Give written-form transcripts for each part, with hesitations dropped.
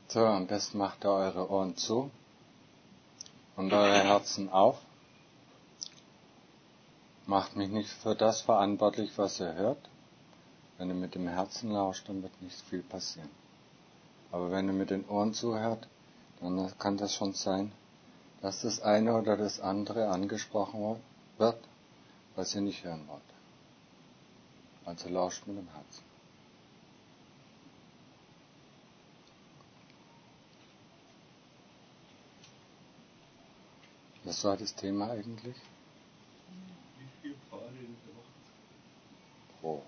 So, am besten macht ihr eure Ohren zu und eure Herzen auf. Macht mich nicht für das verantwortlich, was ihr hört. Wenn ihr mit dem Herzen lauscht, dann wird nicht viel passieren. Aber wenn ihr mit den Ohren zuhört, dann kann das schon sein, dass das eine oder das andere angesprochen wird, was ihr nicht hören wollt. Also lauscht mit dem Herzen. Was war das Thema eigentlich? Wie viele Pfade in der Woche? Oh.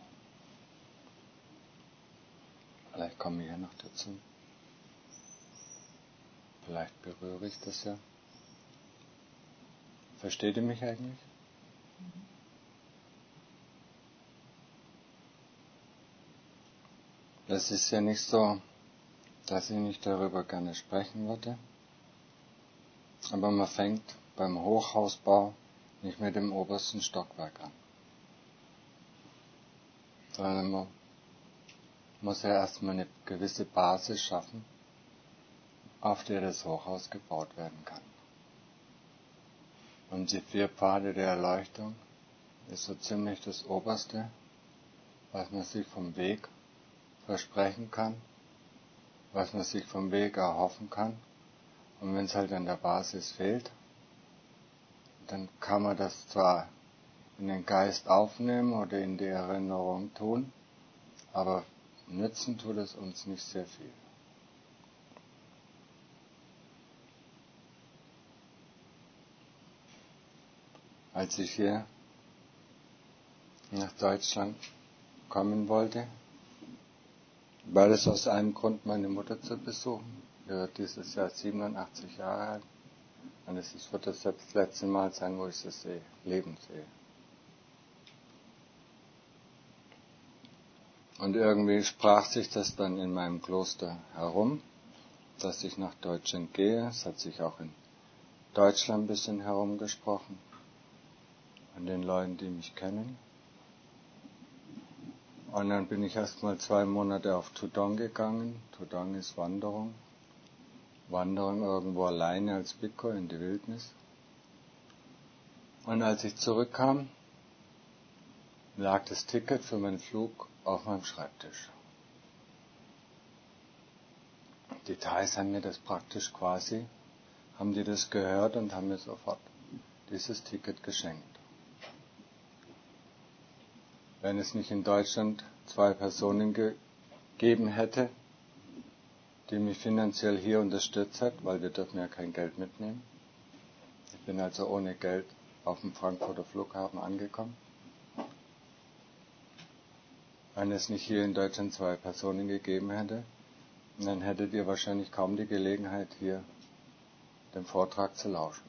Vielleicht komme ich ja noch dazu. Vielleicht berühre ich das ja. Versteht ihr mich eigentlich? Das ist ja nicht so, dass ich nicht darüber gerne sprechen würde. Aber man fängt beim Hochhausbau nicht mit dem obersten Stockwerk an. Sondern man muss ja erstmal eine gewisse Basis schaffen, auf der das Hochhaus gebaut werden kann. Und die 4 Pfade der Erleuchtung ist so ziemlich das Oberste, was man sich vom Weg versprechen kann, was man sich vom Weg erhoffen kann. Und wenn es halt an der Basis fehlt, dann kann man das zwar in den Geist aufnehmen oder in die Erinnerung tun, aber nützen tut es uns nicht sehr viel. Als ich hier nach Deutschland kommen wollte, war es aus einem Grund, meine Mutter zu besuchen. Die wird dieses Jahr 87 Jahre alt und es wird das letzte Mal sein, wo ich sie leben sehe. Und irgendwie sprach sich das dann in meinem Kloster herum, dass ich nach Deutschland gehe. Es hat sich auch in Deutschland ein bisschen herumgesprochen, an den Leuten, die mich kennen. Und dann bin ich erstmal 2 Monate auf Tudong gegangen. Tudong ist Wanderung. Wanderung irgendwo alleine als Bhikkhu in die Wildnis. Und als ich zurückkam, lag das Ticket für meinen Flug auf meinem Schreibtisch. Die Thais haben mir das praktisch quasi, haben die das gehört und haben mir sofort dieses Ticket geschenkt. Wenn es nicht in Deutschland 2 Personen gegeben hätte, die mich finanziell hier unterstützt hat, weil wir dürfen ja kein Geld mitnehmen. Ich bin also ohne Geld auf dem Frankfurter Flughafen angekommen. Wenn es nicht hier in Deutschland 2 Personen gegeben hätte, dann hättet ihr wahrscheinlich kaum die Gelegenheit, hier dem Vortrag zu lauschen.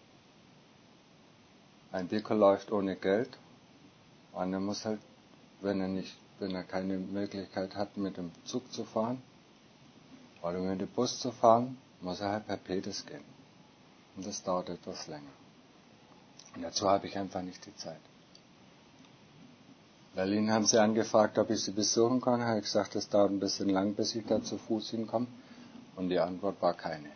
Ein Bhikkhu läuft ohne Geld und er muss halt, wenn er keine Möglichkeit hat, mit dem Zug zu fahren oder mit dem Bus zu fahren, muss er halt per Pedis gehen. Und das dauert etwas länger. Und dazu habe ich einfach nicht die Zeit. Berlin haben sie angefragt, ob ich sie besuchen kann. Habe ich gesagt, es dauert ein bisschen lang, bis ich da zu Fuß hinkomme. Und die Antwort war keine.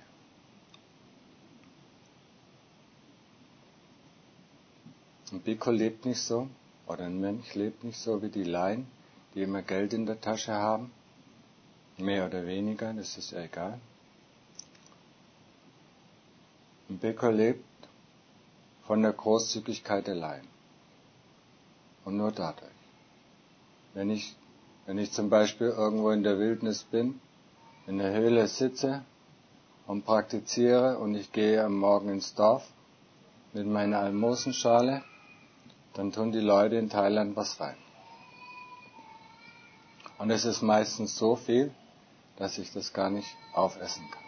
Ein Bhikkhu lebt nicht so, oder ein Mönch lebt nicht so wie die Laien, die immer Geld in der Tasche haben. Mehr oder weniger, das ist ja egal. Ein Bhikkhu lebt von der Großzügigkeit der Laien. Und nur dadurch. Wenn ich zum Beispiel irgendwo in der Wildnis bin, in der Höhle sitze und praktiziere und ich gehe am Morgen ins Dorf mit meiner Almosenschale, dann tun die Leute in Thailand was rein. Und es ist meistens so viel, dass ich das gar nicht aufessen kann.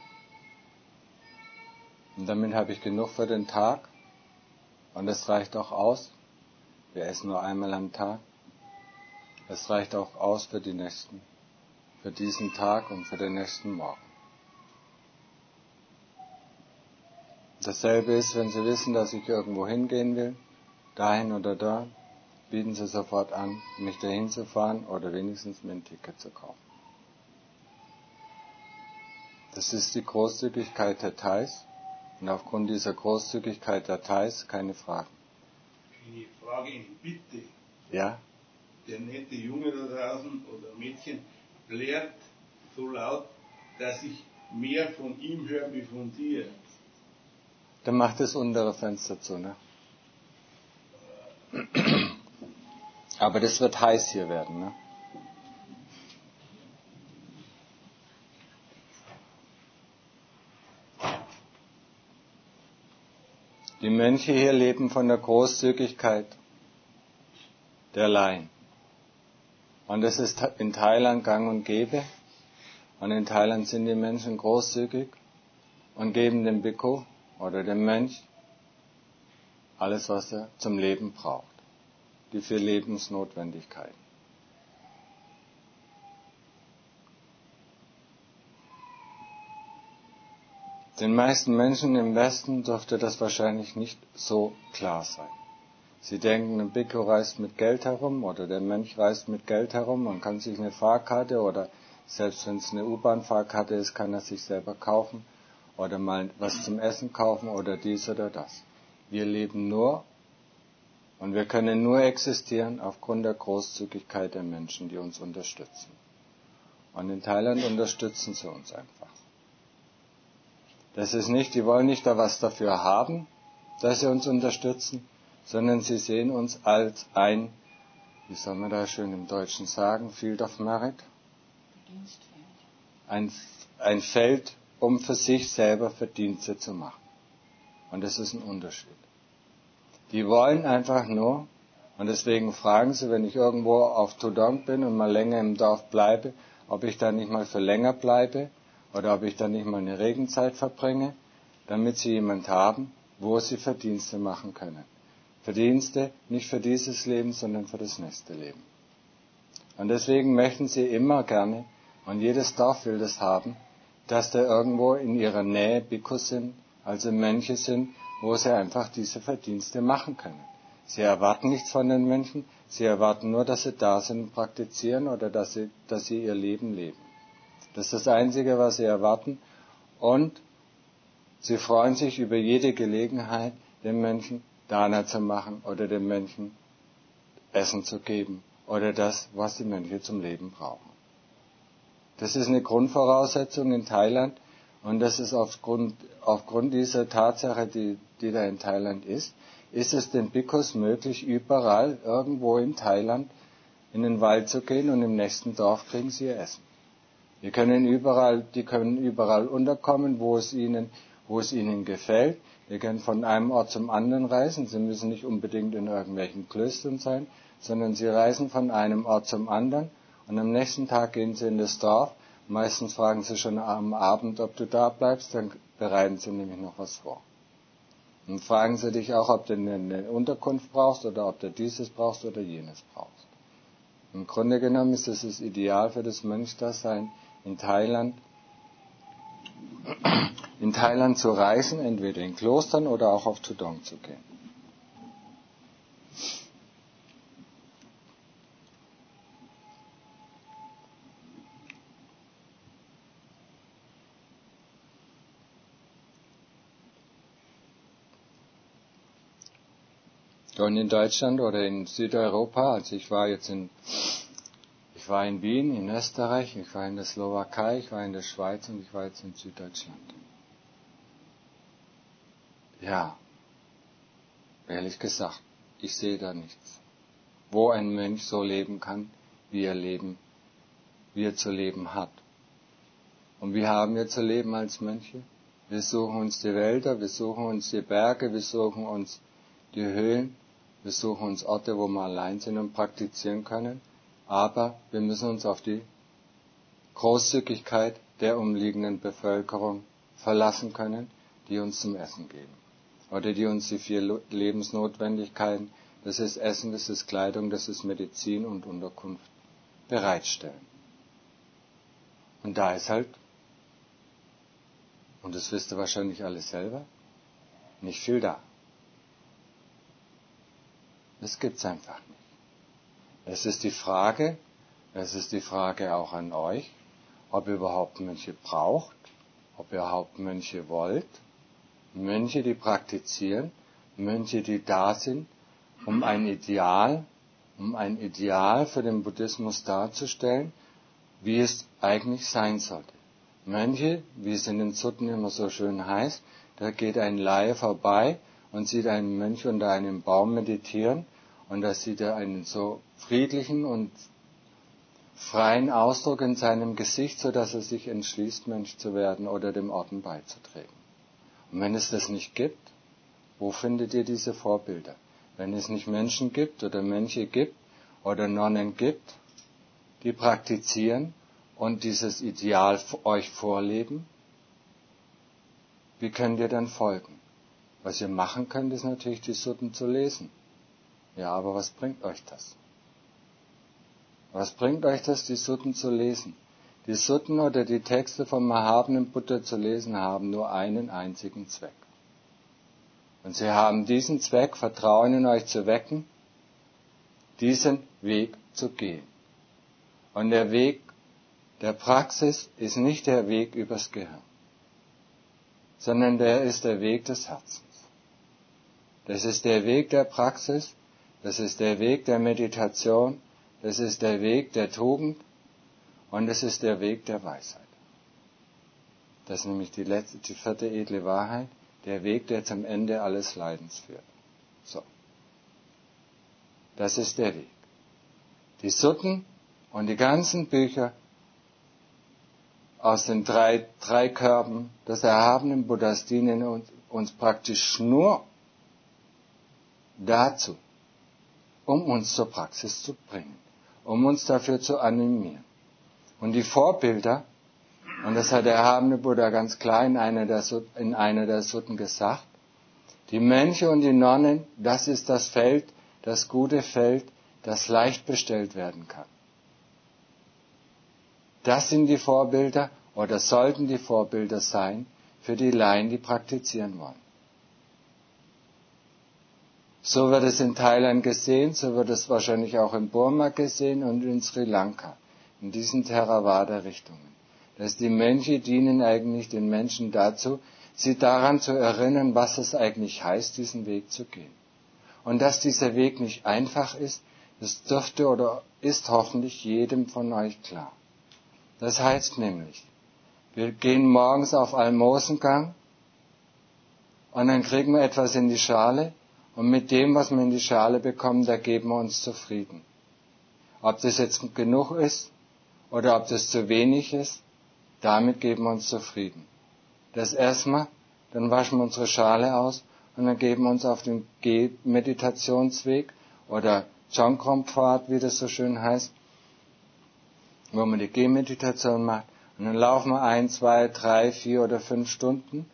Und damit habe ich genug für den Tag und es reicht auch aus. Wir essen nur einmal am Tag. Es reicht auch aus für diesen Tag und für den nächsten Morgen. Dasselbe ist, wenn Sie wissen, dass ich irgendwo hingehen will, dahin oder da, bieten Sie sofort an, mich dahin zu fahren oder wenigstens mir ein Ticket zu kaufen. Das ist die Großzügigkeit der Thais. Und aufgrund dieser Großzügigkeit der Thais keine Fragen. Eine Frage, eine Bitte. Ja? Der nette Junge da draußen oder Mädchen plärt so laut, dass ich mehr von ihm höre wie von dir. Dann macht das untere Fenster zu, ne? Aber das wird heiß hier werden, ne? Die Mönche hier leben von der Großzügigkeit der Laien. Und das ist in Thailand gang und gäbe. Und in Thailand sind die Menschen großzügig und geben dem Bhikkhu oder dem Mönch alles, was er zum Leben braucht. Die 4 Lebensnotwendigkeiten. Den meisten Menschen im Westen dürfte das wahrscheinlich nicht so klar sein. Sie denken, ein Bhikkhu reist mit Geld herum oder der Mönch reist mit Geld herum und kann sich eine Fahrkarte oder selbst wenn es eine U-Bahn-Fahrkarte ist, kann er sich selber kaufen oder mal was zum Essen kaufen oder dies oder das. Wir leben nur und wir können nur existieren aufgrund der Großzügigkeit der Menschen, die uns unterstützen. Und in Thailand unterstützen sie uns einfach. Das ist nicht, die wollen nicht da was dafür haben, dass sie uns unterstützen, sondern sie sehen uns als ein, wie soll man da schön im Deutschen sagen, Field of Merit? Ein Feld, um für sich selber Verdienste zu machen. Und das ist ein Unterschied. Die wollen einfach nur, und deswegen fragen sie, wenn ich irgendwo auf Tudong bin und mal länger im Dorf bleibe, ob ich da nicht mal für länger bleibe oder ob ich da nicht mal eine Regenzeit verbringe, damit sie jemand haben, wo sie Verdienste machen können. Verdienste nicht für dieses Leben, sondern für das nächste Leben. Und deswegen möchten sie immer gerne, und jedes Dorf will das haben, dass da irgendwo in ihrer Nähe Bhikkhus sind, also Mönche sind, wo sie einfach diese Verdienste machen können. Sie erwarten nichts von den Mönchen, sie erwarten nur, dass sie da sind und praktizieren oder dass sie ihr Leben leben. Das ist das Einzige, was sie erwarten. Und sie freuen sich über jede Gelegenheit, den Mönchen Dana zu machen oder den Mönchen Essen zu geben oder das, was die Mönche zum Leben brauchen. Das ist eine Grundvoraussetzung in Thailand und das ist aufgrund dieser Tatsache, die da in Thailand ist es den Bhikkhus möglich, überall irgendwo in Thailand in den Wald zu gehen und im nächsten Dorf kriegen sie ihr Essen. Die können überall unterkommen, wo es ihnen gefällt. Die können von einem Ort zum anderen reisen. Sie müssen nicht unbedingt in irgendwelchen Klöstern sein, sondern sie reisen von einem Ort zum anderen und am nächsten Tag gehen sie in das Dorf. Meistens fragen sie schon am Abend, ob du da bleibst, dann bereiten sie nämlich noch was vor. Und fragen sie dich auch, ob du eine Unterkunft brauchst oder ob du dieses brauchst oder jenes brauchst. Im Grunde genommen ist das Ideal für das Mönchdasein in Thailand zu reisen, entweder in Klostern oder auch auf Tudong zu gehen. Und in Deutschland oder in Südeuropa, also ich war in Wien, in Österreich, ich war in der Slowakei, ich war in der Schweiz und ich war jetzt in Süddeutschland. Ja, ehrlich gesagt, ich sehe da nichts. Wo ein Mönch so leben kann, wie er zu leben hat. Und wie haben wir zu leben als Mönche? Wir suchen uns die Wälder, wir suchen uns die Berge, wir suchen uns die Höhlen, wir suchen uns Orte, wo wir allein sind und praktizieren können. Aber wir müssen uns auf die Großzügigkeit der umliegenden Bevölkerung verlassen können, die uns zum Essen geben. Oder die uns die 4 Lebensnotwendigkeiten, das ist Essen, das ist Kleidung, das ist Medizin und Unterkunft, bereitstellen. Und da ist halt, und das wisst ihr wahrscheinlich alle selber, nicht viel da. Das gibt's einfach nicht. Es ist die Frage auch an euch, ob ihr überhaupt Mönche braucht ob ihr Hauptmönche wollt, Mönche, die praktizieren, Mönche, die da sind, um ein Ideal für den Buddhismus darzustellen, wie es eigentlich sein sollte. Mönche, wie es in den Sutten immer so schön heißt, da geht ein Laie vorbei und sieht einen Mönch unter einem Baum meditieren und da sieht er einen so friedlichen und freien Ausdruck in seinem Gesicht, sodass er sich entschließt, Mönch zu werden oder dem Orden beizutreten. Und wenn es das nicht gibt, wo findet ihr diese Vorbilder? Wenn es nicht Menschen gibt oder Mönche gibt oder Nonnen gibt, die praktizieren und dieses Ideal euch vorleben, wie könnt ihr dann folgen? Was ihr machen könnt, ist natürlich die Sutten zu lesen. Ja, aber was bringt euch das? Was bringt euch das, die Sutten zu lesen? Die Sutten oder die Texte vom erhabenen Buddha zu lesen haben nur einen einzigen Zweck. Und sie haben diesen Zweck, Vertrauen in euch zu wecken, diesen Weg zu gehen. Und der Weg der Praxis ist nicht der Weg übers Gehirn, sondern der ist der Weg des Herzens. Das ist der Weg der Praxis, das ist der Weg der Meditation, das ist der Weg der Tugend und das ist der Weg der Weisheit. Das ist nämlich die vierte edle Wahrheit, der Weg, der zum Ende alles Leidens führt. So. Das ist der Weg. Die Sutten und die ganzen Bücher aus den drei Körben des erhabenen Buddhas dienen uns praktisch nur dazu, um uns zur Praxis zu bringen, um uns dafür zu animieren. Und die Vorbilder, und das hat der erhabene Buddha ganz klar in einer der Sutten gesagt, die Mönche und die Nonnen, das ist das Feld, das gute Feld, das leicht bestellt werden kann. Das sind die Vorbilder oder sollten die Vorbilder sein für die Laien, die praktizieren wollen. So wird es in Thailand gesehen, so wird es wahrscheinlich auch in Burma gesehen und in Sri Lanka, in diesen Theravada-Richtungen. Dass die Mönche dienen eigentlich den Menschen dazu, sie daran zu erinnern, was es eigentlich heißt, diesen Weg zu gehen. Und dass dieser Weg nicht einfach ist, das dürfte oder ist hoffentlich jedem von euch klar. Das heißt nämlich, wir gehen morgens auf Almosengang und dann kriegen wir etwas in die Schale und mit dem, was wir in die Schale bekommen, da geben wir uns zufrieden. Ob das jetzt genug ist oder ob das zu wenig ist, damit geben wir uns zufrieden. Das erstmal, dann waschen wir unsere Schale aus und dann geben wir uns auf den Meditationsweg oder Chongkrom-Pfad, wie das so schön heißt, wo man die Gehmeditation macht. Und dann laufen wir 1, 2, 3, 4 oder 5 Stunden.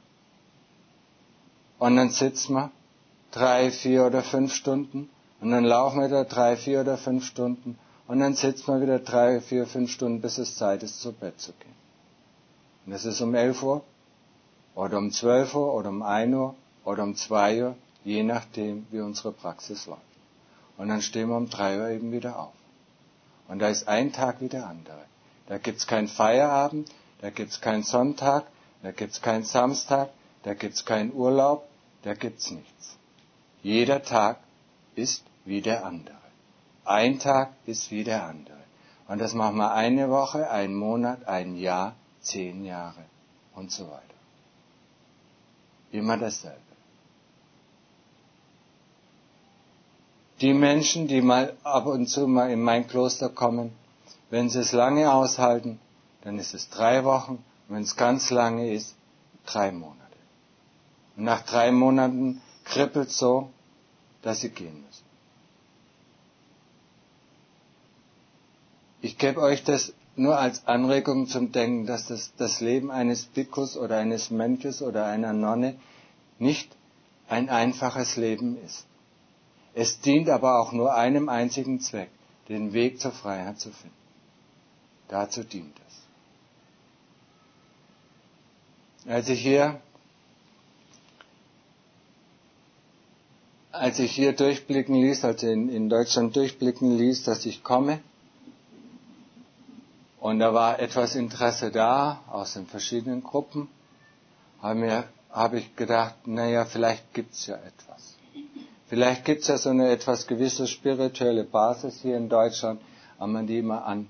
Und dann sitzen wir 3, 4 oder 5 Stunden. Und dann laufen wir wieder 3, 4 oder 5 Stunden. Und dann sitzen wir wieder 3, 4, 5 Stunden, bis es Zeit ist, zu Bett zu gehen. Und das ist um 11 Uhr oder um 12 Uhr oder um 1 Uhr oder um 2 Uhr, je nachdem, wie unsere Praxis läuft. Und dann stehen wir um 3 Uhr eben wieder auf. Und da ist ein Tag wie der andere. Da gibt's keinen Feierabend, da gibt's keinen Sonntag, da gibt's keinen Samstag, da gibt's keinen Urlaub, da gibt's nichts. Jeder Tag ist wie der andere. Ein Tag ist wie der andere. Und das machen wir eine Woche, einen Monat, ein Jahr, 10 Jahre und so weiter. Immer dasselbe. Die Menschen, die mal ab und zu mal in mein Kloster kommen, wenn sie es lange aushalten, dann ist es 3 Wochen. Und wenn es ganz lange ist, 3 Monate. Und nach 3 Monaten kribbelt es so, dass sie gehen müssen. Ich gebe euch das nur als Anregung zum Denken, dass das Leben eines Bhikkhus oder eines Mönches oder einer Nonne nicht ein einfaches Leben ist. Es dient aber auch nur einem einzigen Zweck, den Weg zur Freiheit zu finden. Dazu dient es. Als ich hier durchblicken ließ, also in Deutschland durchblicken ließ, dass ich komme Und da war etwas Interesse da aus den verschiedenen Gruppen. Habe ich gedacht, naja, vielleicht gibt's ja etwas. Vielleicht gibt's ja so eine etwas gewisse spirituelle Basis hier in Deutschland, an die man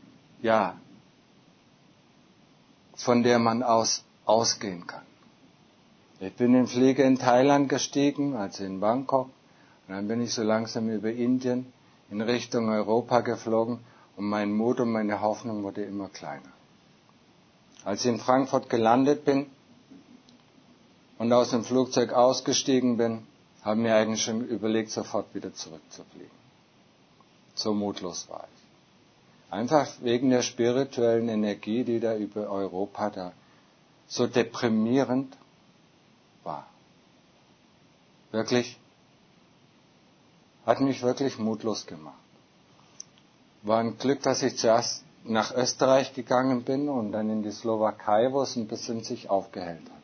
von der man ausgehen kann. Ich bin in Flieger in Thailand gestiegen, also in Bangkok, und dann bin ich so langsam über Indien in Richtung Europa geflogen und mein Mut und meine Hoffnung wurde immer kleiner. Als ich in Frankfurt gelandet bin und aus dem Flugzeug ausgestiegen bin, habe mir eigentlich schon überlegt, sofort wieder zurückzufliegen. So mutlos war ich. Einfach wegen der spirituellen Energie, die da über Europa da so deprimierend war. Wirklich, hat mich wirklich mutlos gemacht. War ein Glück, dass ich zuerst nach Österreich gegangen bin und dann in die Slowakei, wo es ein bisschen sich aufgehellt hat.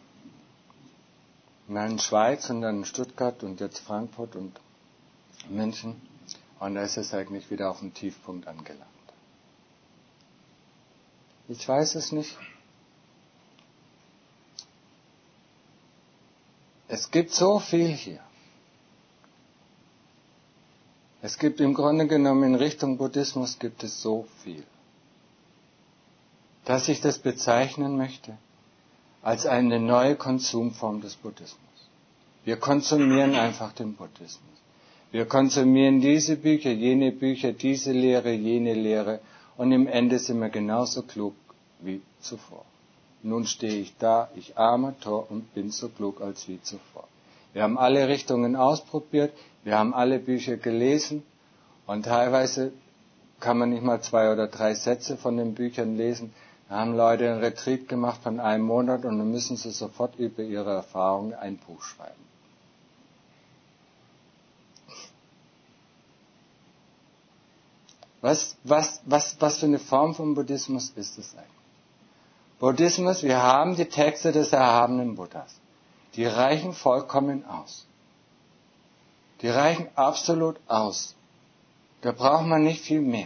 Und dann in Schweiz und dann in Stuttgart und jetzt Frankfurt und München. Und da ist es eigentlich wieder auf dem Tiefpunkt angelangt. Ich weiß es nicht. Es gibt so viel hier. Es gibt im Grunde genommen in Richtung Buddhismus gibt es so viel, dass ich das bezeichnen möchte als eine neue Konsumform des Buddhismus. Wir konsumieren einfach den Buddhismus. Wir konsumieren diese Bücher, diese Lehre, jene Lehre und im Ende sind wir genauso klug wie zuvor. Nun stehe ich da, ich armer Tor und bin so klug als wie zuvor. Wir haben alle Richtungen ausprobiert, wir haben alle Bücher gelesen und teilweise kann man nicht mal 2 oder 3 Sätze von den Büchern lesen. Da haben Leute einen Retreat gemacht von einem Monat und dann müssen sie sofort über ihre Erfahrungen ein Buch schreiben. Was für eine Form von Buddhismus ist es eigentlich? Buddhismus, wir haben die Texte des erhabenen Buddhas. Die reichen vollkommen aus. Die reichen absolut aus. Da braucht man nicht viel mehr.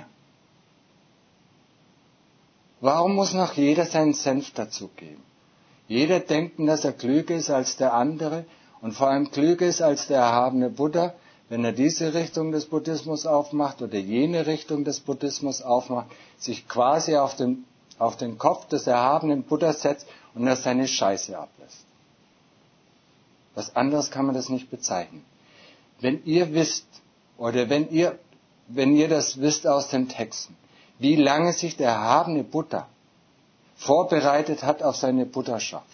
Warum muss noch jeder seinen Senf dazugeben? Jeder denkt, dass er klüger ist als der andere und vor allem klüger ist als der erhabene Buddha, wenn er diese Richtung des Buddhismus aufmacht oder jene Richtung des Buddhismus aufmacht, sich quasi auf den Kopf des erhabenen Buddhas setzt und er seine Scheiße ablässt. Was anderes kann man das nicht bezeichnen. Wenn ihr wisst, oder wenn ihr das wisst aus den Texten, wie lange sich der erhabene Buddha vorbereitet hat auf seine Buddhaschaft,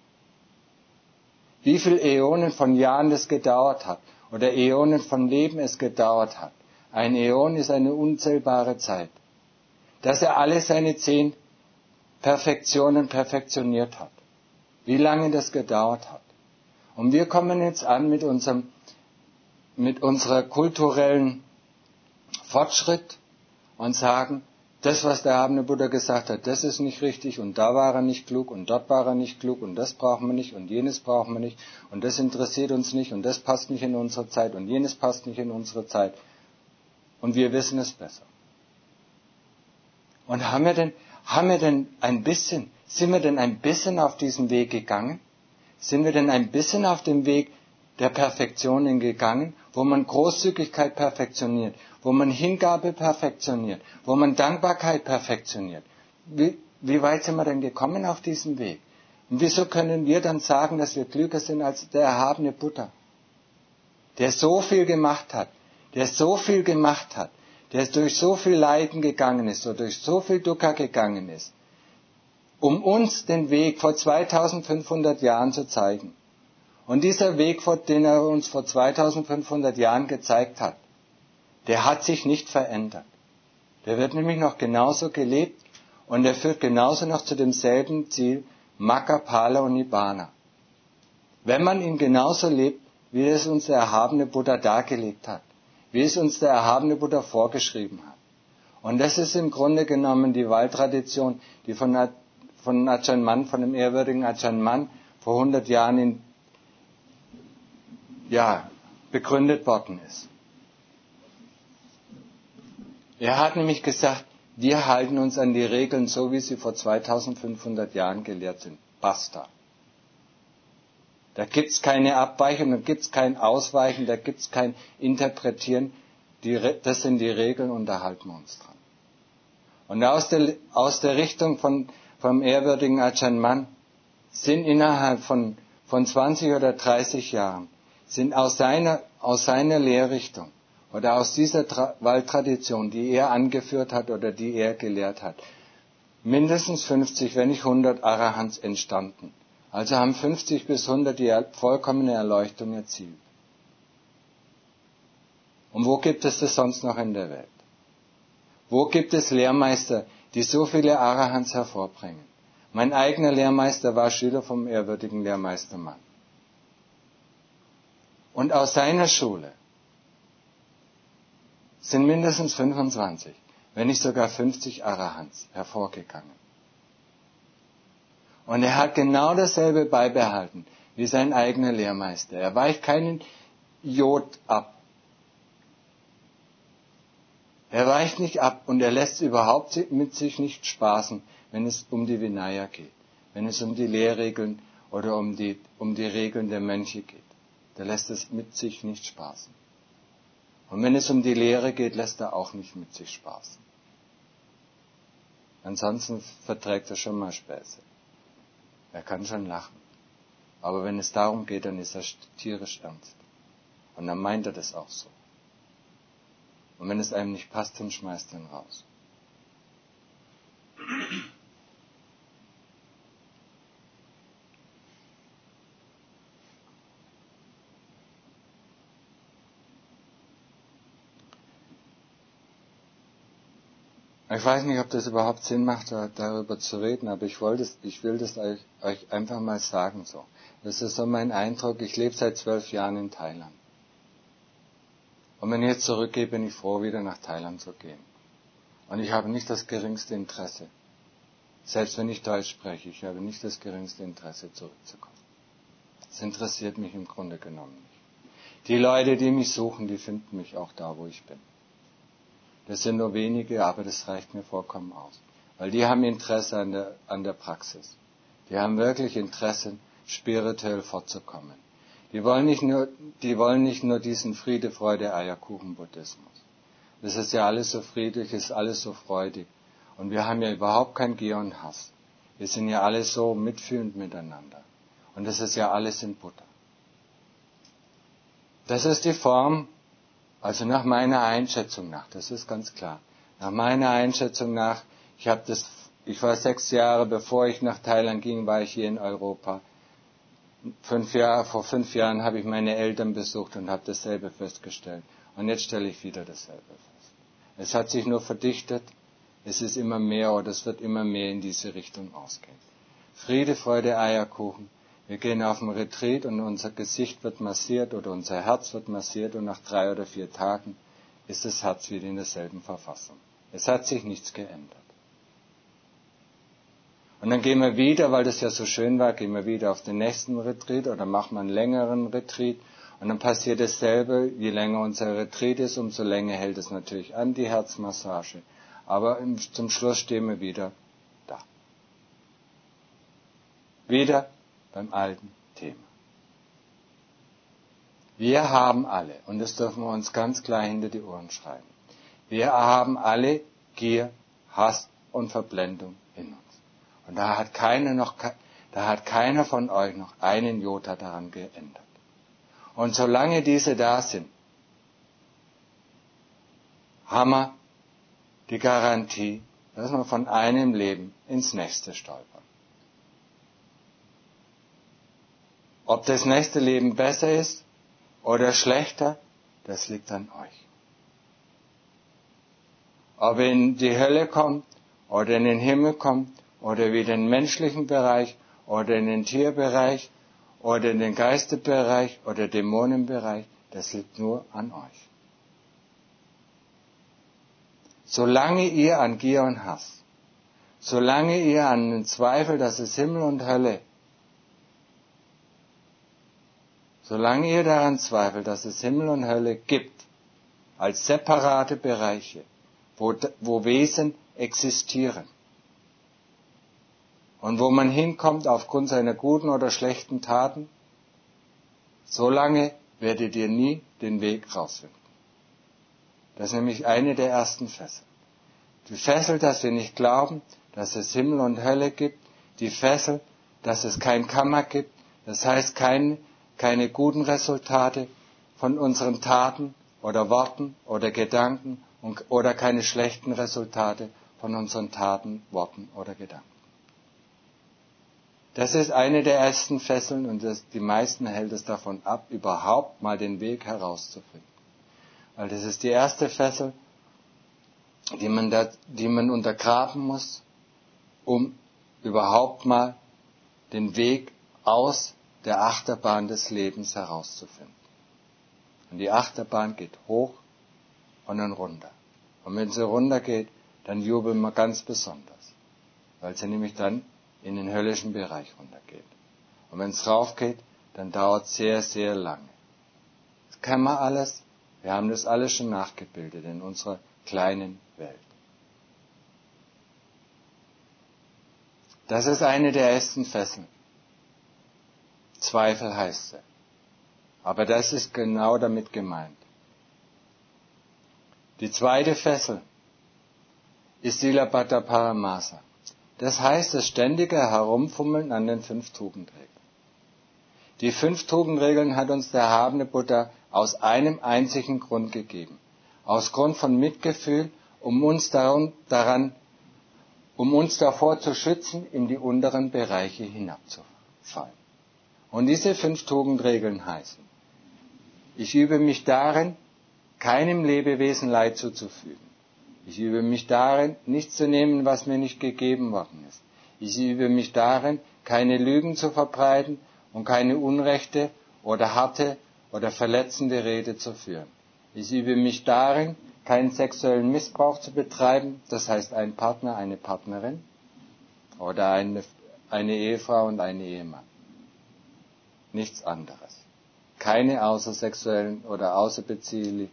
wie viele Äonen von Jahren das gedauert hat, oder Äonen von Leben es gedauert hat. Ein Äon ist eine unzählbare Zeit. Dass er alle seine 10 Perfektionen perfektioniert hat. Wie lange das gedauert hat. Und wir kommen jetzt an mit unserer kulturellen Fortschritt und sagen, das, was der erhabene Buddha gesagt hat, das ist nicht richtig und da war er nicht klug und dort war er nicht klug und das brauchen wir nicht und jenes brauchen wir nicht und das interessiert uns nicht und das passt nicht in unsere Zeit und jenes passt nicht in unsere Zeit. Und wir wissen es besser. Und sind wir denn ein bisschen auf diesen Weg gegangen? Sind wir denn ein bisschen auf dem Weg der Perfektionen gegangen, wo man Großzügigkeit perfektioniert, wo man Hingabe perfektioniert, wo man Dankbarkeit perfektioniert? Wie weit sind wir denn gekommen auf diesem Weg? Und wieso können wir dann sagen, dass wir klüger sind als der erhabene Buddha, der so viel gemacht hat, der durch so viel Leiden gegangen ist, oder durch so viel Dukkha gegangen ist, um uns den Weg vor 2500 Jahren zu zeigen. Und dieser Weg, den er uns vor 2500 Jahren gezeigt hat, der hat sich nicht verändert. Der wird nämlich noch genauso gelebt und er führt genauso noch zu demselben Ziel, Magga, Phala und Nibbana. Wenn man ihn genauso lebt, wie es uns der erhabene Buddha dargelegt hat, wie es uns der erhabene Buddha vorgeschrieben hat. Und das ist im Grunde genommen die Waldtradition, die von Ajahn Mun, von dem ehrwürdigen Ajahn Mun, vor 100 Jahren begründet worden ist. Er hat nämlich gesagt, Wir halten uns an die Regeln, so wie sie vor 2500 Jahren gelehrt sind. Basta. Da gibt's keine Abweichung, da gibt's kein Ausweichen, da gibt's kein Interpretieren. Das sind die Regeln und da halten wir uns dran. Und aus der Richtung vom ehrwürdigen Ajahn Mun sind innerhalb von 20 oder 30 Jahren, sind aus seiner Lehrrichtung oder aus dieser Waldtradition, die er angeführt hat oder die er gelehrt hat, mindestens 50, wenn nicht 100 Arahants entstanden. Also haben 50 bis 100 die vollkommene Erleuchtung erzielt. Und wo gibt es das sonst noch in der Welt? Wo gibt es Lehrmeister, die so viele Arahants hervorbringen? Mein eigener Lehrmeister war Schüler vom ehrwürdigen Lehrmeister Mun. Und aus seiner Schule sind mindestens 25, wenn nicht sogar 50 Arahants hervorgegangen. Und er hat genau dasselbe beibehalten wie sein eigener Lehrmeister. Er weicht keinen Jod ab. Er weicht nicht ab und er lässt überhaupt mit sich nicht spaßen, wenn es um die Vinaya geht, wenn es um die Lehrregeln oder um die Regeln der Mönche geht. Der lässt es mit sich nicht spaßen. Und wenn es um die Lehre geht, lässt er auch nicht mit sich spaßen. Ansonsten verträgt er schon mal Späße. Er kann schon lachen. Aber wenn es darum geht, dann ist er tierisch ernst. Und dann meint er das auch so. Und wenn es einem nicht passt, dann schmeißt er ihn raus. Ich weiß nicht, ob das überhaupt Sinn macht, darüber zu reden, aber ich will das euch einfach mal sagen so. Das ist so mein Eindruck. Ich lebe seit 12 Jahren in Thailand. Und wenn ich jetzt zurückgehe, bin ich froh, wieder nach Thailand zu gehen. Und ich habe nicht das geringste Interesse. Selbst wenn ich Deutsch spreche, ich habe nicht das geringste Interesse, zurückzukommen. Das interessiert mich im Grunde genommen nicht. Die Leute, die mich suchen, die finden mich auch da, wo ich bin. Das sind nur wenige, aber das reicht mir vollkommen aus. Weil die haben Interesse an der Praxis. Die haben wirklich Interesse, spirituell fortzukommen. Die wollen nicht nur diesen Friede, Freude, Eierkuchen-Buddhismus. Das ist ja alles so friedlich, ist alles so freudig. Und wir haben ja überhaupt kein Gier und Hass. Wir sind ja alle so mitfühlend miteinander. Und das ist ja alles in Buddha. Das ist die Form, also nach meiner Einschätzung nach, das ist ganz klar. Nach meiner Einschätzung nach, ich war 6 Jahre, bevor ich nach Thailand ging, war ich hier in Europa. Vor 5 Jahren habe ich meine Eltern besucht und habe dasselbe festgestellt. Und jetzt stelle ich wieder dasselbe fest. Es hat sich nur verdichtet, es ist immer mehr oder es wird immer mehr in diese Richtung ausgehen. Friede, Freude, Eierkuchen. Wir gehen auf den Retreat und unser Gesicht wird massiert oder unser Herz wird massiert und nach 3 oder 4 Tagen ist das Herz wieder in derselben Verfassung. Es hat sich nichts geändert. Und dann gehen wir wieder, weil das ja so schön war, gehen wir wieder auf den nächsten Retreat oder machen wir einen längeren Retreat und dann passiert dasselbe. Je länger unser Retreat ist, umso länger hält es natürlich an, die Herzmassage. Aber zum Schluss stehen wir wieder da. Wieder beim alten Thema. Wir haben alle, und das dürfen wir uns ganz klar hinter die Ohren schreiben, wir haben alle Gier, Hass und Verblendung in uns. Und da hat keiner von euch noch einen Jota daran geändert. Und solange diese da sind, haben wir die Garantie, dass wir von einem Leben ins nächste stolpern. Ob das nächste Leben besser ist oder schlechter, das liegt an euch. Ob ihr in die Hölle kommt oder in den Himmel kommt oder wieder in den menschlichen Bereich oder in den Tierbereich oder in den Geisterbereich oder Dämonenbereich, das liegt nur an euch. Solange ihr an Gier und Hass, solange ihr an den Zweifel, dass es Himmel und Hölle, solange ihr daran zweifelt, dass es Himmel und Hölle gibt, als separate Bereiche, wo Wesen existieren. Und wo man hinkommt aufgrund seiner guten oder schlechten Taten, solange werdet ihr nie den Weg rausfinden. Das ist nämlich eine der ersten Fesseln. Die Fessel, dass wir nicht glauben, dass es Himmel und Hölle gibt. Die Fessel, dass es kein Karma gibt. Das heißt keine guten Resultate von unseren Taten oder Worten oder Gedanken oder keine schlechten Resultate von unseren Taten, Worten oder Gedanken. Das ist eine der ersten Fesseln und die meisten hält es davon ab, überhaupt mal den Weg herauszufinden. Weil das ist die erste Fessel, die man untergraben muss, um überhaupt mal den Weg aus der Achterbahn des Lebens herauszufinden. Und die Achterbahn geht hoch und dann runter. Und wenn sie runter geht, dann jubeln wir ganz besonders, weil sie nämlich dann in den höllischen Bereich runtergeht. Und wenn es rauf geht, dann dauert es sehr, sehr lange. Das kann man alles. Wir haben das alles schon nachgebildet in unserer kleinen Welt. Das ist eine der ersten Fesseln. Zweifel heißt sie. Aber das ist genau damit gemeint. Die zweite Fessel ist Silabbata Paramasa. Das heißt das ständige Herumfummeln an den 5 Tugendregeln. Die 5 Tugendregeln hat uns der erhabene Buddha aus einem einzigen Grund gegeben. Aus Grund von Mitgefühl, um uns davor zu schützen, in die unteren Bereiche hinabzufallen. Und diese 5 Tugendregeln heißen: Ich übe mich darin, keinem Lebewesen Leid zuzufügen. Ich übe mich darin, nichts zu nehmen, was mir nicht gegeben worden ist. Ich übe mich darin, keine Lügen zu verbreiten und keine unrechte oder harte oder verletzende Rede zu führen. Ich übe mich darin, keinen sexuellen Missbrauch zu betreiben, das heißt einen Partner, eine Partnerin oder eine Ehefrau und einen Ehemann. Nichts anderes. Keine außersexuellen oder außereheliche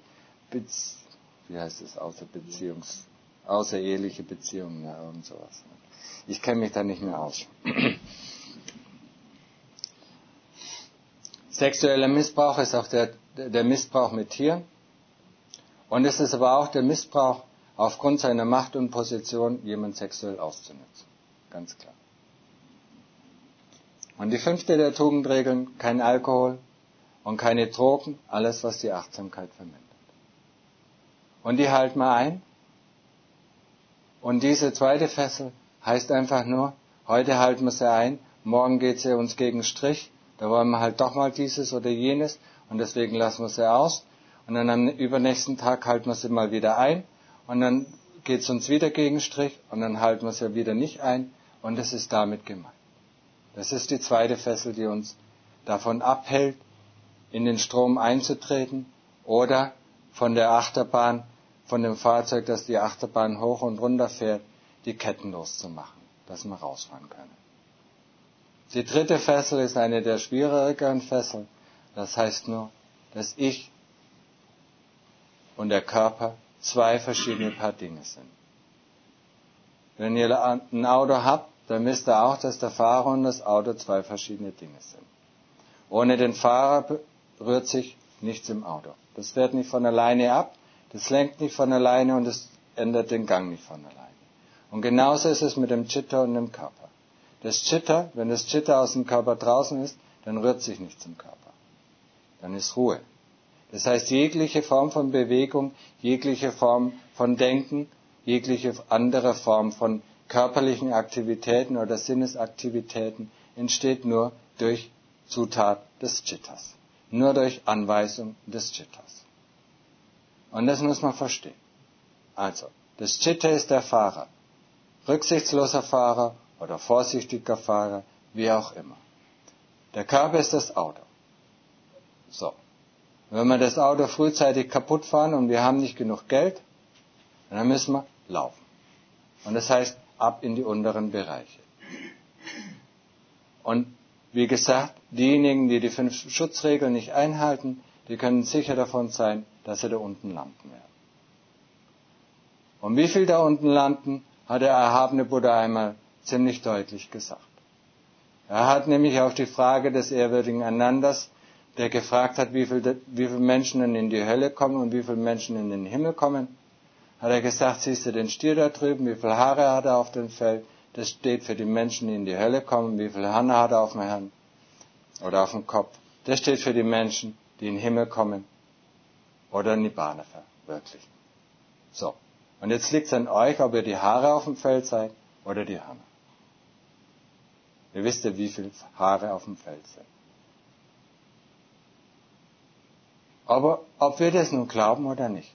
Beziehungen, ja, und sowas. Ich kenne mich da nicht mehr aus. Sexueller Missbrauch ist auch der Missbrauch mit Tieren. Und es ist aber auch der Missbrauch, aufgrund seiner Macht und Position jemand sexuell auszunutzen. Ganz klar. Und die 5. der Tugendregeln: kein Alkohol und keine Drogen, alles, was die Achtsamkeit vermindert. Und die halten wir ein. Und diese zweite Fessel heißt einfach nur, heute halten wir sie ein, morgen geht sie uns gegen den Strich, da wollen wir halt doch mal dieses oder jenes und deswegen lassen wir sie aus. Und dann am übernächsten Tag halten wir sie mal wieder ein und dann geht es uns wieder gegen den Strich und dann halten wir sie wieder nicht ein und das ist damit gemeint. Das ist die zweite Fessel, die uns davon abhält, in den Strom einzutreten oder von der Achterbahn, von dem Fahrzeug, das die Achterbahn hoch und runter fährt, die Ketten loszumachen, dass wir rausfahren können. Die 3. Fessel ist eine der schwierigeren Fesseln. Das heißt nur, dass ich und der Körper 2 verschiedene Paar Dinge sind. Wenn ihr ein Auto habt, dann wisst ihr auch, dass der Fahrer und das Auto 2 verschiedene Dinge sind. Ohne den Fahrer rührt sich nichts im Auto. Das fährt nicht von alleine ab, das lenkt nicht von alleine und es ändert den Gang nicht von alleine. Und genauso ist es mit dem Chitta und dem Körper. Das Chitta, wenn das Chitta aus dem Körper draußen ist, dann rührt sich nichts im Körper. Dann ist Ruhe. Das heißt, jegliche Form von Bewegung, jegliche Form von Denken, jegliche andere Form von körperlichen Aktivitäten oder Sinnesaktivitäten entsteht nur durch Zutat des Chittas. Nur durch Anweisung des Chittas. Und das muss man verstehen. Also, das Chitta ist der Fahrer. Rücksichtsloser Fahrer oder vorsichtiger Fahrer, wie auch immer. Der Körper ist das Auto. So. Und wenn wir das Auto frühzeitig kaputt fahren und wir haben nicht genug Geld, dann müssen wir laufen. Und das heißt, ab in die unteren Bereiche. Und wie gesagt, diejenigen, die die 5 Schutzregeln nicht einhalten, die können sicher davon sein, dass sie da unten landen werden. Und wie viel da unten landen, hat der erhabene Buddha einmal ziemlich deutlich gesagt. Er hat nämlich auf die Frage des ehrwürdigen Anandas, der gefragt hat, wie viele Menschen in die Hölle kommen und wie viele Menschen in den Himmel kommen, hat er gesagt, siehst du den Stier da drüben, wie viele Haare hat er auf dem Fell, das steht für die Menschen, die in die Hölle kommen, wie viele Hörner hat er auf dem Herrn oder auf dem Kopf, das steht für die Menschen, die in den Himmel kommen oder Nibbana verwirklichen. So, und jetzt liegt es an euch, ob ihr die Haare auf dem Fell seid oder die Hörner. Ihr wisst ja, wie viele Haare auf dem Fell sind. Aber ob wir das nun glauben oder nicht,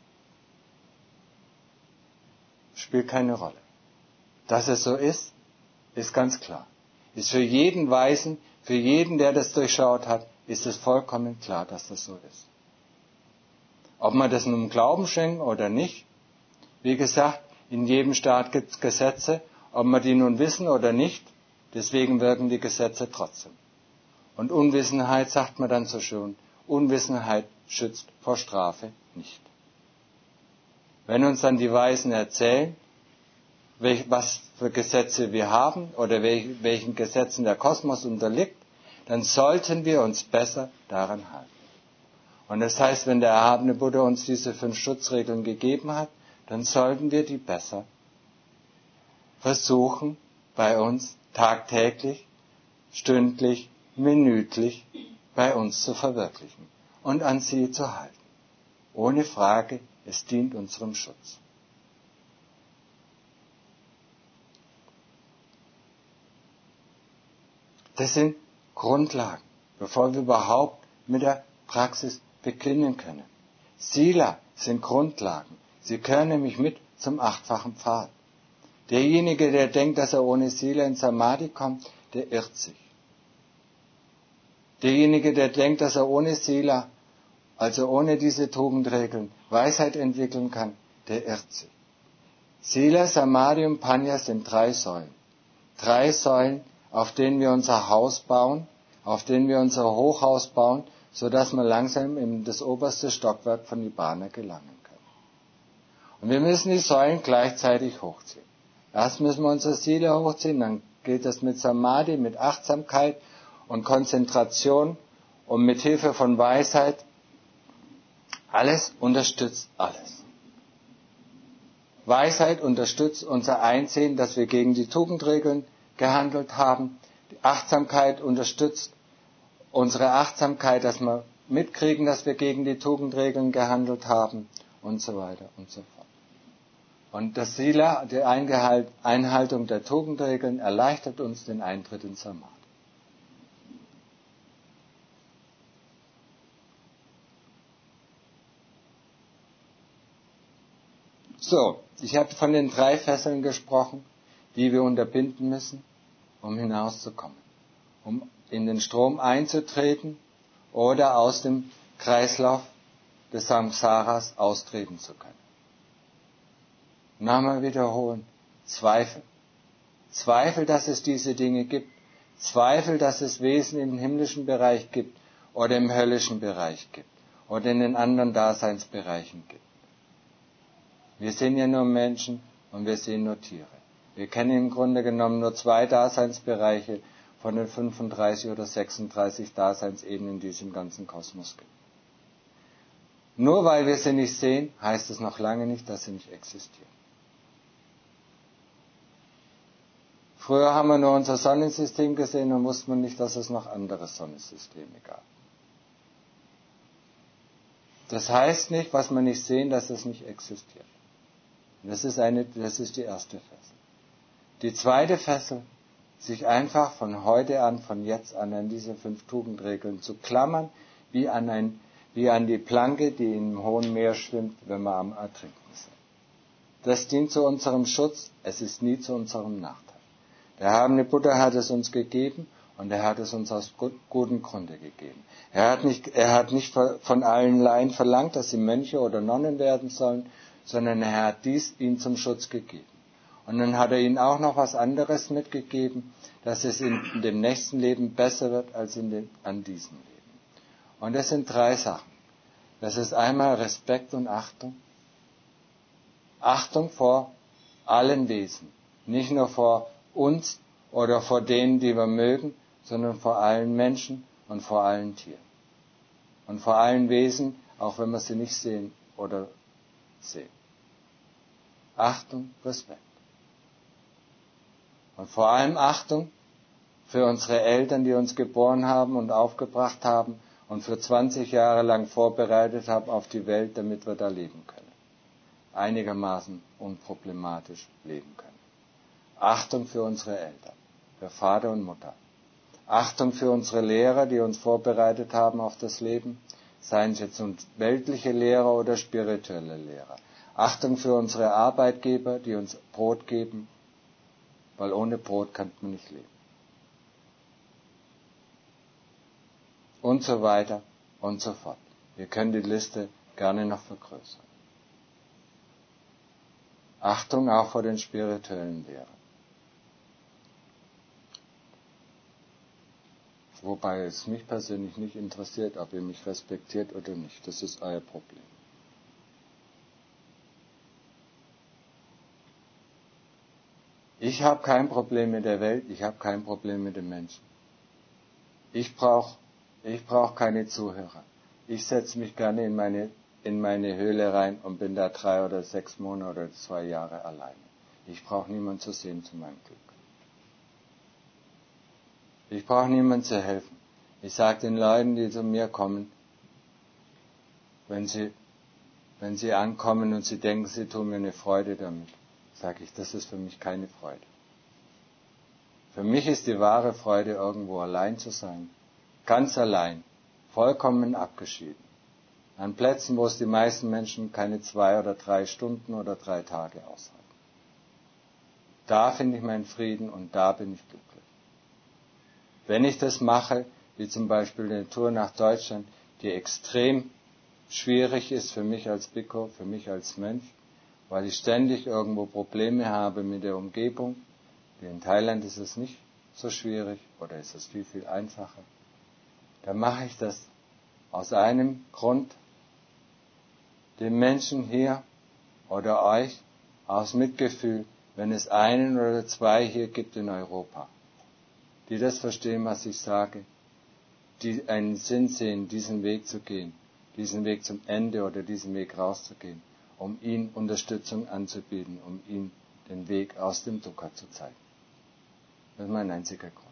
spielt keine Rolle. Dass es so ist, ist ganz klar. Ist für jeden Weisen, für jeden, der das durchschaut hat, ist es vollkommen klar, dass das so ist. Ob man das nun Glauben schenken oder nicht, wie gesagt, in jedem Staat gibt es Gesetze, ob man die nun wissen oder nicht, deswegen wirken die Gesetze trotzdem. Und Unwissenheit, sagt man dann so schön, Unwissenheit schützt vor Strafe nicht. Wenn uns dann die Weisen erzählen, was für Gesetze wir haben oder welchen Gesetzen der Kosmos unterliegt, dann sollten wir uns besser daran halten. Und das heißt, wenn der erhabene Buddha uns diese 5 Schutzregeln gegeben hat, dann sollten wir die besser versuchen, bei uns tagtäglich, stündlich, minütlich bei uns zu verwirklichen und an sie zu halten. Ohne Frage, es dient unserem Schutz. Das sind Grundlagen, bevor wir überhaupt mit der Praxis beginnen können. Sila sind Grundlagen. Sie gehören nämlich mit zum 8-fachen Pfad. Derjenige, der denkt, dass er ohne Sila in Samadhi kommt, der irrt sich. Derjenige, der denkt, dass er ohne Sila, also ohne diese Tugendregeln, Weisheit entwickeln kann, der irrt sich. Sila, Samadhi und Panya sind 3 Säulen. 3 Säulen, auf denen wir unser Haus bauen, auf denen wir unser Hochhaus bauen, sodass wir langsam in das oberste Stockwerk von Nibbana gelangen können. Und wir müssen die Säulen gleichzeitig hochziehen. Erst müssen wir unsere Sila hochziehen, dann geht das mit Samadhi, mit Achtsamkeit und Konzentration und mit Hilfe von Weisheit. Alles unterstützt alles. Weisheit unterstützt unser Einsehen, dass wir gegen die Tugendregeln gehandelt haben. Die Achtsamkeit unterstützt unsere Achtsamkeit, dass wir mitkriegen, dass wir gegen die Tugendregeln gehandelt haben und so weiter und so fort. Und das Sila, die Einhaltung der Tugendregeln, erleichtert uns den Eintritt in Samadhi. So, ich habe von den 3 Fesseln gesprochen, die wir unterbinden müssen, um hinauszukommen, um in den Strom einzutreten oder aus dem Kreislauf des Samsaras austreten zu können. Nochmal wiederholen. Zweifel. Zweifel, dass es diese Dinge gibt. Zweifel, dass es Wesen im himmlischen Bereich gibt oder im höllischen Bereich gibt oder in den anderen Daseinsbereichen gibt. Wir sind ja nur Menschen und wir sehen nur Tiere. Wir kennen im Grunde genommen nur 2 Daseinsbereiche von den 35 oder 36 Daseinsebenen, die es im ganzen Kosmos gibt. Nur weil wir sie nicht sehen, heißt es noch lange nicht, dass sie nicht existieren. Früher haben wir nur unser Sonnensystem gesehen und wussten wir nicht, dass es noch andere Sonnensysteme gab. Das heißt nicht, was wir nicht sehen, dass es nicht existiert. Das ist die erste Fessel. Die zweite Fessel, sich einfach von heute an, von jetzt an diese 5 Tugendregeln zu klammern, wie an die Planke, die im hohen Meer schwimmt, wenn wir am Ertrinken sind. Das dient zu unserem Schutz, es ist nie zu unserem Nachteil. Der erhabene Buddha hat es uns gegeben und er hat es uns aus gutem Grunde gegeben. Er hat nicht von allen Laien verlangt, dass sie Mönche oder Nonnen werden sollen, sondern er hat dies ihnen zum Schutz gegeben. Und dann hat er ihnen auch noch was anderes mitgegeben, dass es in dem nächsten Leben besser wird als an diesem Leben. Und das sind 3 Sachen. Das ist einmal Respekt und Achtung Achtung vor allen Wesen. Nicht nur vor uns oder vor denen, die wir mögen, sondern vor allen Menschen und vor allen Tieren. Und vor allen Wesen, auch wenn wir sie nicht sehen oder sehen. Achtung, Respekt. Und vor allem Achtung für unsere Eltern, die uns geboren haben und aufgebracht haben und für 20 Jahre lang vorbereitet haben auf die Welt, damit wir da leben können. Einigermaßen unproblematisch leben können. Achtung für unsere Eltern, für Vater und Mutter. Achtung für unsere Lehrer, die uns vorbereitet haben auf das Leben, seien es jetzt weltliche Lehrer oder spirituelle Lehrer. Achtung für unsere Arbeitgeber, die uns Brot geben, weil ohne Brot kann man nicht leben. Und so weiter und so fort. Wir können die Liste gerne noch vergrößern. Achtung auch vor den spirituellen Lehrern. Wobei es mich persönlich nicht interessiert, ob ihr mich respektiert oder nicht. Das ist euer Problem. Ich habe kein Problem mit der Welt, ich habe kein Problem mit den Menschen. Ich brauche keine Zuhörer. Ich setze mich gerne in meine Höhle rein und bin da 3 oder 6 Monate oder 2 Jahre alleine. Ich brauche niemanden zu sehen zu meinem Glück. Ich brauche niemanden zu helfen. Ich sage den Leuten, die zu mir kommen, wenn sie ankommen und sie denken, sie tun mir eine Freude damit, sage ich, das ist für mich keine Freude. Für mich ist die wahre Freude, irgendwo allein zu sein. Ganz allein. Vollkommen abgeschieden. An Plätzen, wo es die meisten Menschen keine 2 oder 3 Stunden oder 3 Tage aushalten. Da finde ich meinen Frieden und da bin ich glücklich. Wenn ich das mache, wie zum Beispiel eine Tour nach Deutschland, die extrem schwierig ist für mich als Bhikkhu, für mich als Mönch, weil ich ständig irgendwo Probleme habe mit der Umgebung. In Thailand ist es nicht so schwierig oder ist es viel, viel einfacher. Dann mache ich das aus einem Grund, den Menschen hier oder euch aus Mitgefühl, wenn es einen oder 2 hier gibt in Europa, die das verstehen, was ich sage, die einen Sinn sehen, diesen Weg zu gehen, diesen Weg zum Ende oder diesen Weg rauszugehen, um ihnen Unterstützung anzubieten, um ihnen den Weg aus dem Dukkha zu zeigen. Das ist mein einziger Grund.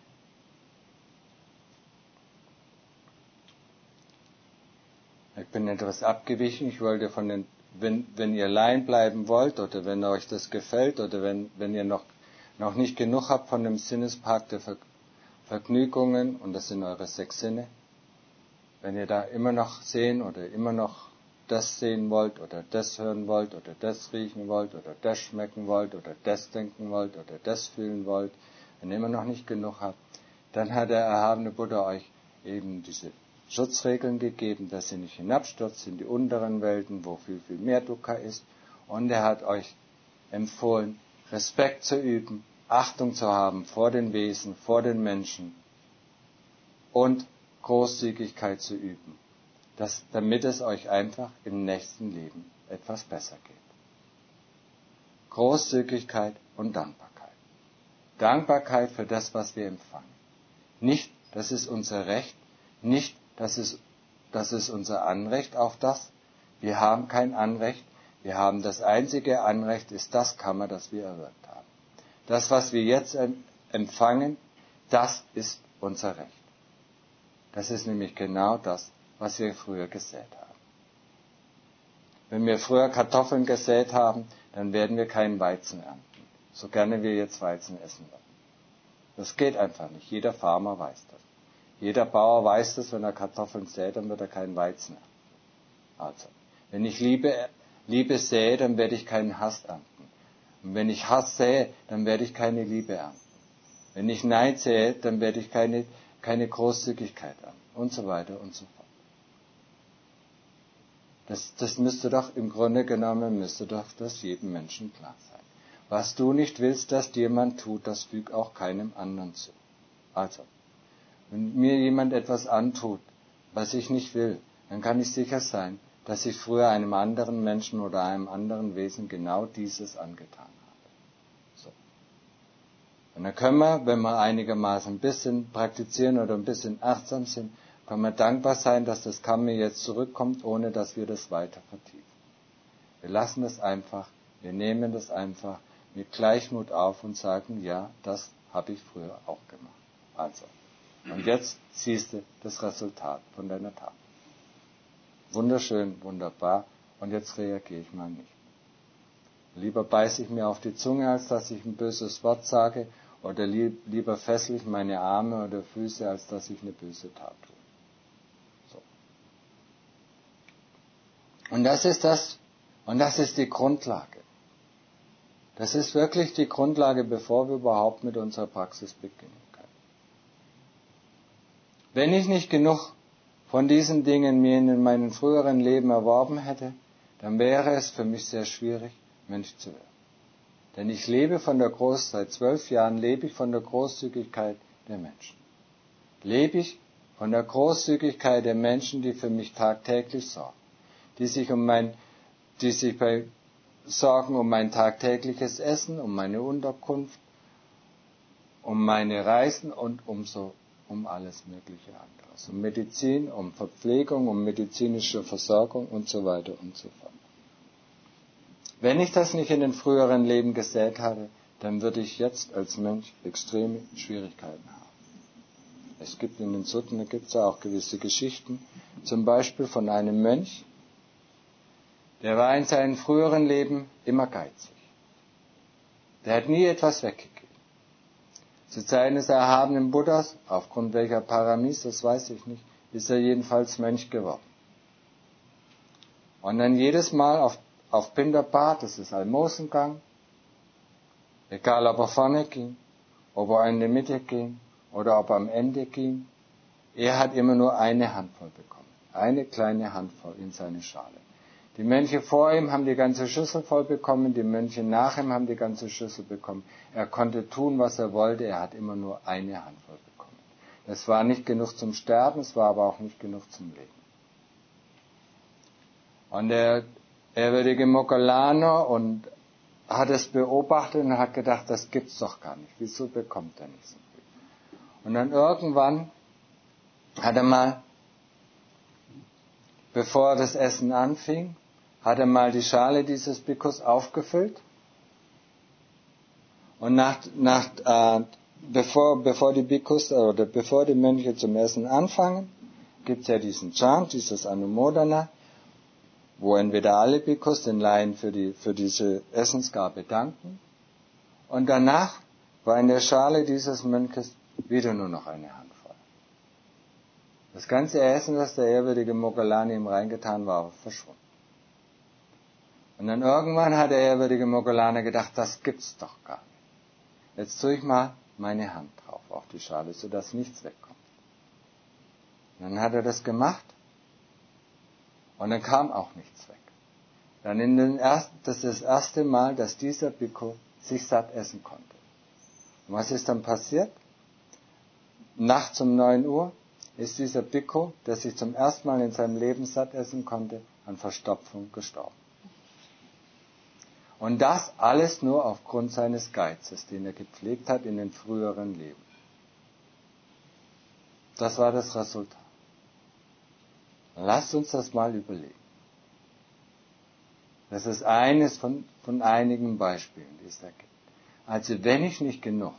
Ich bin etwas abgewichen. Ich wollte wenn ihr allein bleiben wollt oder wenn euch das gefällt oder wenn ihr noch nicht genug habt von dem Sinnespark der Vergnügungen, und das sind eure 6 Sinne, wenn ihr da immer noch sehen oder immer noch das sehen wollt oder das hören wollt oder das riechen wollt oder das schmecken wollt oder das denken wollt oder das fühlen wollt, wenn ihr immer noch nicht genug habt, dann hat der erhabene Buddha euch eben diese Schutzregeln gegeben, dass ihr nicht hinabstürzt in die unteren Welten, wo viel, viel mehr Dukkha ist. Und er hat euch empfohlen, Respekt zu üben, Achtung zu haben vor den Wesen, vor den Menschen und Großzügigkeit zu üben, damit es euch einfach im nächsten Leben etwas besser geht. Großzügigkeit und Dankbarkeit. Dankbarkeit für das, was wir empfangen. Nicht, das ist unser Recht, nicht, das ist unser Anrecht auf das. Wir haben kein Anrecht. Wir haben das einzige Anrecht, ist das Karma, das wir erwirkt haben. Das, was wir jetzt empfangen, das ist unser Recht. Das ist nämlich genau das, was wir früher gesät haben. Wenn wir früher Kartoffeln gesät haben, dann werden wir keinen Weizen ernten. So gerne wir jetzt Weizen essen wollen. Das geht einfach nicht. Jeder Farmer weiß das. Jeder Bauer weiß das, wenn er Kartoffeln sät, dann wird er keinen Weizen ernten. Also, wenn ich Liebe sähe, dann werde ich keinen Hass ernten. Und wenn ich Hass sähe, dann werde ich keine Liebe ernten. Wenn ich Neid sähe, dann werde ich keine Großzügigkeit ernten. Und so weiter und so fort. Das müsste doch, im Grunde genommen, müsste doch das jedem Menschen klar sein. Was du nicht willst, dass dir jemand tut, das füg auch keinem anderen zu. Also, wenn mir jemand etwas antut, was ich nicht will, dann kann ich sicher sein, dass ich früher einem anderen Menschen oder einem anderen Wesen genau dieses angetan habe. So. Und dann können wir, wenn wir einigermaßen ein bisschen praktizieren oder ein bisschen achtsam sind, können wir dankbar sein, dass das Karma jetzt zurückkommt, ohne dass wir das weiter vertiefen. Wir lassen das einfach, wir nehmen das einfach mit Gleichmut auf und sagen, ja, das habe ich früher auch gemacht. Also, und jetzt siehst du das Resultat von deiner Tat. Wunderschön, wunderbar, und jetzt reagiere ich mal nicht. Lieber beiße ich mir auf die Zunge, als dass ich ein böses Wort sage, oder lieber fessel ich meine Arme oder Füße, als dass ich eine böse Tat tue. So. Und das ist die Grundlage. Das ist wirklich die Grundlage, bevor wir überhaupt mit unserer Praxis beginnen können. Wenn ich nicht genug von diesen Dingen mir in meinem früheren Leben erworben hätte, dann wäre es für mich sehr schwierig, Mönch zu werden. Denn seit 12 Jahren lebe ich von der Großzügigkeit der Menschen. Lebe ich von der Großzügigkeit der Menschen, die für mich tagtäglich sorgen, die sich sorgen um mein tagtägliches Essen, um meine Unterkunft, um meine Reisen und um alles mögliche andere. Um Medizin, um Verpflegung, um medizinische Versorgung und so weiter und so fort. Wenn ich das nicht in den früheren Leben gesät hatte, dann würde ich jetzt als Mönch extreme Schwierigkeiten haben. Es gibt in den Sutten, da gibt es ja auch gewisse Geschichten, zum Beispiel von einem Mönch, der war in seinem früheren Leben immer geizig. Der hat nie etwas weggegeben. Zu Zeiten des erhabenen Buddhas, aufgrund welcher Paramis, das weiß ich nicht, ist er jedenfalls Mönch geworden. Und dann jedes Mal auf Pindapat, das ist Almosengang, egal ob er vorne ging, ob er in der Mitte ging oder ob er am Ende ging, er hat immer nur eine Handvoll bekommen. Eine kleine Handvoll in seine Schale. Die Mönche vor ihm haben die ganze Schüssel voll bekommen, die Mönche nach ihm haben die ganze Schüssel bekommen. Er konnte tun, was er wollte, er hat immer nur eine Handvoll bekommen. Es war nicht genug zum Sterben, es war aber auch nicht genug zum Leben. Und der ehrwürdige Moggallano hat es beobachtet und hat gedacht, das gibt's doch gar nicht. Wieso bekommt er nicht so viel? Und dann irgendwann hat er mal, bevor das Essen anfing, hat er mal die Schale dieses Bhikkhus aufgefüllt. Und bevor die Bhikkhus oder bevor die Mönche zum Essen anfangen, gibt's ja diesen Chant, dieses Anumodana, wo entweder alle Bhikkhus den Laien für diese Essensgabe danken. Und danach war in der Schale dieses Mönches wieder nur noch eine Handvoll. Das ganze Essen, das der ehrwürdige Moggallani ihm reingetan war, verschwunden. Und dann irgendwann hat der ehrwürdige Moggallani gedacht, das gibt's doch gar nicht. Jetzt tue ich mal meine Hand drauf auf die Schale, sodass nichts wegkommt. Und dann hat er das gemacht und dann kam auch nichts weg. Das ist das erste Mal, dass dieser Bhikkhu sich satt essen konnte. Und was ist dann passiert? Nachts um 9 Uhr ist dieser Bhikkhu, der sich zum ersten Mal in seinem Leben satt essen konnte, an Verstopfung gestorben. Und das alles nur aufgrund seines Geizes, den er gepflegt hat in den früheren Leben. Das war das Resultat. Lasst uns das mal überlegen. Das ist eines von einigen Beispielen, die es da gibt. Also wenn ich nicht genug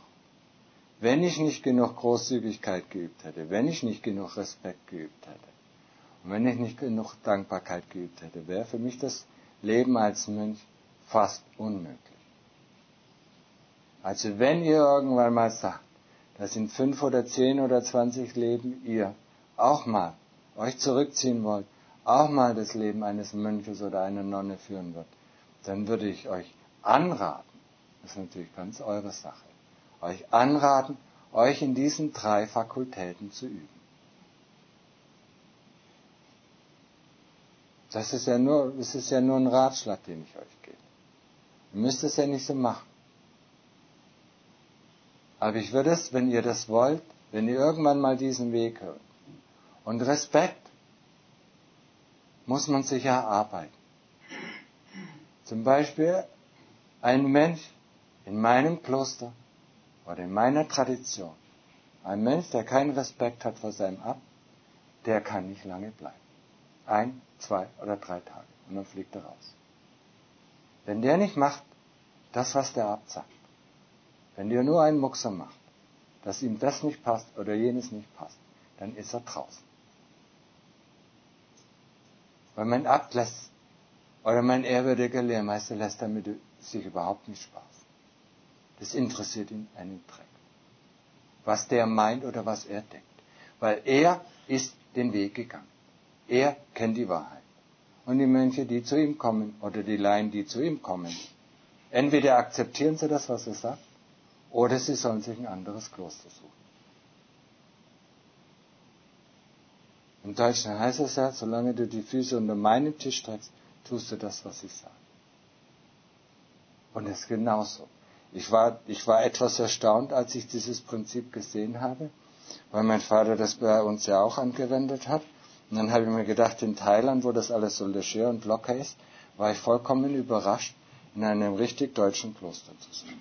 Großzügigkeit geübt hätte, wenn ich nicht genug Respekt geübt hätte und wenn ich nicht genug Dankbarkeit geübt hätte, wäre für mich das Leben als Mönch fast unmöglich. Also wenn ihr irgendwann mal sagt, dass in 5 oder 10 oder 20 Leben ihr auch mal euch zurückziehen wollt, auch mal das Leben eines Mönches oder einer Nonne führen wird, dann würde ich euch anraten, das ist natürlich ganz eure Sache, euch anraten, euch in diesen 3 Fakultäten zu üben. Das ist ja nur ein Ratschlag, den ich euch gebe. Ihr müsst es ja nicht so machen. Aber ich würde es, wenn ihr das wollt, wenn ihr irgendwann mal diesen Weg hört und Respekt muss man sich erarbeiten. Zum Beispiel ein Mensch in meinem Kloster oder in meiner Tradition, ein Mensch, der keinen Respekt hat vor seinem Abt, der kann nicht lange bleiben. 1, 2 oder 3 Tage und dann fliegt er raus. Wenn der nicht macht, das, was der Abt sagt, wenn der nur einen Muckser macht, dass ihm das nicht passt oder jenes nicht passt, dann ist er draußen. Weil mein Abt lässt, oder mein ehrwürdiger Lehrmeister lässt damit sich überhaupt nicht Spaß. Das interessiert ihn einen Dreck. Was der meint oder was er denkt. Weil er ist den Weg gegangen. Er kennt die Wahrheit. Und die Mönche, die zu ihm kommen, oder die Laien, die zu ihm kommen, entweder akzeptieren sie das, was er sagt, oder sie sollen sich ein anderes Kloster suchen. Im Deutschen heißt es ja, solange du die Füße unter meinen Tisch streckst, tust du das, was ich sage. Und es ist genauso. Ich war etwas erstaunt, als ich dieses Prinzip gesehen habe, weil mein Vater das bei uns ja auch angewendet hat. Und dann habe ich mir gedacht, in Thailand, wo das alles so leger und locker ist, war ich vollkommen überrascht, in einem richtig deutschen Kloster zu sein.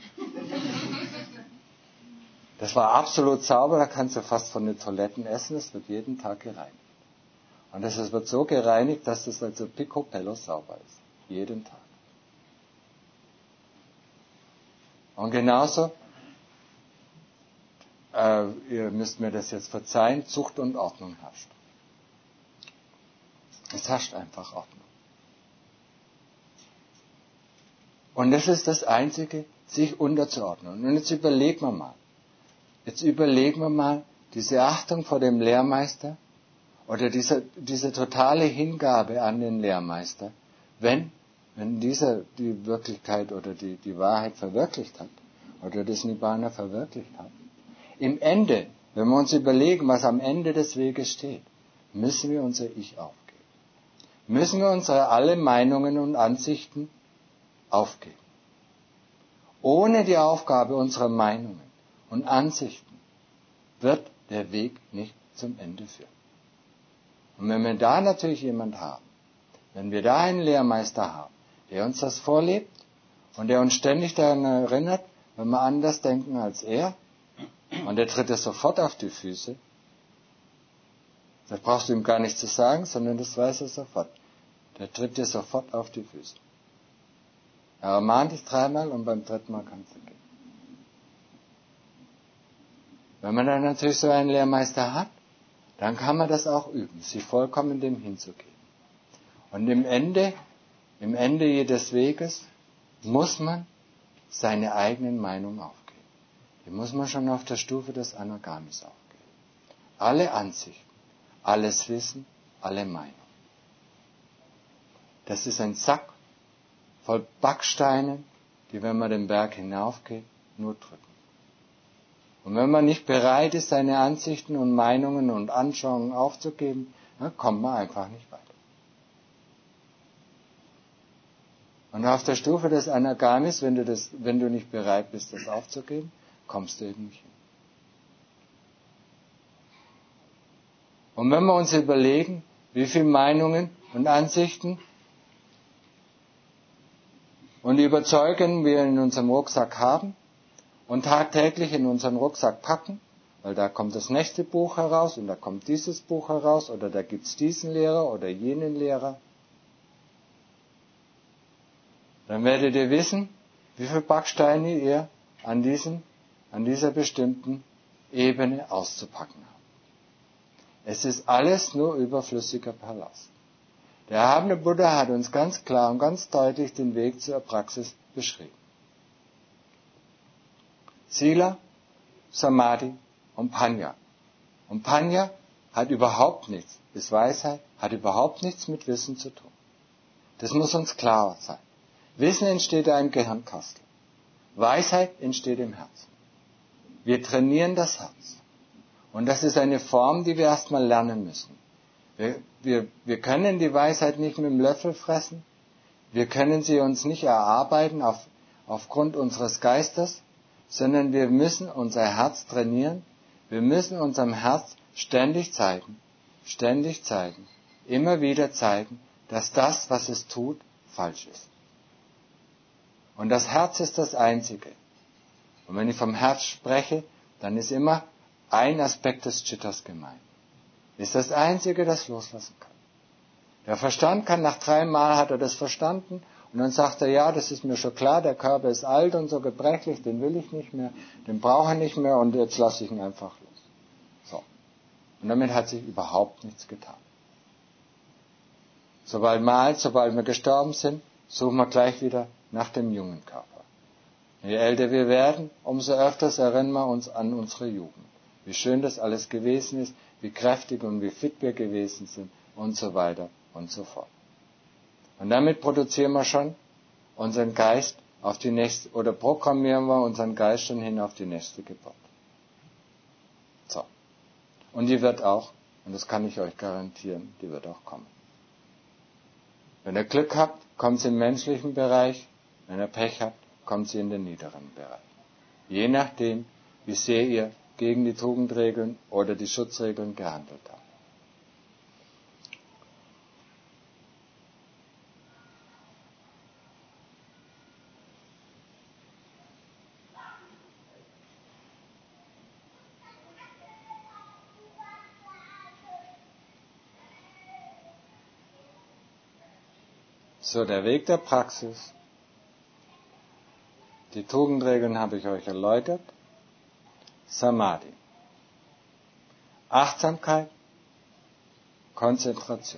Das war absolut sauber, da kannst du fast von den Toiletten essen, es wird jeden Tag gereinigt. Und es wird so gereinigt, dass es also picobello sauber ist. Jeden Tag. Und genauso, ihr müsst mir das jetzt verzeihen, Zucht und Ordnung herrscht. Es herrscht einfach Ordnung. Und das ist das Einzige, sich unterzuordnen. Und jetzt überlegen wir mal diese Achtung vor dem Lehrmeister oder diese totale Hingabe an den Lehrmeister, wenn dieser die Wirklichkeit oder die Wahrheit verwirklicht hat oder das Nibbana verwirklicht hat. Im Ende, wenn wir uns überlegen, was am Ende des Weges steht, müssen wir unser Ich aufgeben. Müssen wir unsere alle Meinungen und Ansichten aufgeben. Ohne die Aufgabe unserer Meinungen und Ansichten wird der Weg nicht zum Ende führen. Und wenn wir da natürlich jemand haben, wenn wir da einen Lehrmeister haben, der uns das vorlebt und der uns ständig daran erinnert, wenn wir anders denken als er, und der tritt es sofort auf die Füße, das brauchst du ihm gar nicht zu sagen, sondern das weiß er sofort. Der tritt dir sofort auf die Füße. Er ermahnt dich 3-mal und beim 3. Mal kannst du gehen. Wenn man dann natürlich so einen Lehrmeister hat, dann kann man das auch üben, sich vollkommen dem hinzugeben. Und im Ende jedes Weges muss man seine eigenen Meinungen aufgeben. Die muss man schon auf der Stufe des Anagamis aufgeben. Alle Ansichten, alles Wissen, alle Meinungen. Das ist ein Sack voll Backsteinen, die, wenn man den Berg hinaufgeht, nur drücken. Und wenn man nicht bereit ist, seine Ansichten und Meinungen und Anschauungen aufzugeben, dann kommt man einfach nicht weiter. Und auf der Stufe des Anagamis, wenn du nicht bereit bist, das aufzugeben, kommst du eben nicht hin. Und wenn wir uns überlegen, wie viele Meinungen und Ansichten und Überzeugungen wir in unserem Rucksack haben und tagtäglich in unseren Rucksack packen, weil da kommt das nächste Buch heraus und da kommt dieses Buch heraus oder da gibt's diesen Lehrer oder jenen Lehrer, dann werdet ihr wissen, wie viele Backsteine ihr an dieser bestimmten Ebene auszupacken habt. Es ist alles nur überflüssiger Palast. Der erhabene Buddha hat uns ganz klar und ganz deutlich den Weg zur Praxis beschrieben. Sila, Samadhi und Panya. Und Panya hat überhaupt nichts, ist Weisheit, hat überhaupt nichts mit Wissen zu tun. Das muss uns klar sein. Wissen entsteht im Gehirnkastel. Weisheit entsteht im Herzen. Wir trainieren das Herz. Und das ist eine Form, die wir erstmal lernen müssen. Wir können die Weisheit nicht mit dem Löffel fressen. Wir können sie uns nicht erarbeiten aufgrund unseres Geistes, sondern wir müssen unser Herz trainieren. Wir müssen unserem Herz ständig zeigen, immer wieder zeigen, dass das, was es tut, falsch ist. Und das Herz ist das Einzige. Und wenn ich vom Herz spreche, dann ist immer ein Aspekt des Chittas gemeint. Ist das Einzige, das loslassen kann. Der Verstand kann nach 3 Mal hat er das verstanden und dann sagt er, ja, das ist mir schon klar, der Körper ist alt und so gebrechlich, den will ich nicht mehr, den brauche ich nicht mehr und jetzt lasse ich ihn einfach los. So. Und damit hat sich überhaupt nichts getan. Sobald wir gestorben sind, suchen wir gleich wieder nach dem jungen Körper. Je älter wir werden, umso öfters erinnern wir uns an unsere Jugend. Wie schön das alles gewesen ist, wie kräftig und wie fit wir gewesen sind und so weiter und so fort. Und damit produzieren wir schon unseren Geist auf die nächste, oder programmieren wir unseren Geist schon hin auf die nächste Geburt. So. Und die wird auch, und das kann ich euch garantieren, die wird auch kommen. Wenn ihr Glück habt, kommt sie im menschlichen Bereich, wenn ihr Pech habt, kommt sie in den niederen Bereich. Je nachdem, wie sehr ihr gegen die Tugendregeln oder die Schutzregeln gehandelt habt. So, der Weg der Praxis. Die Tugendregeln habe ich euch erläutert. Samadhi. Achtsamkeit, Konzentration.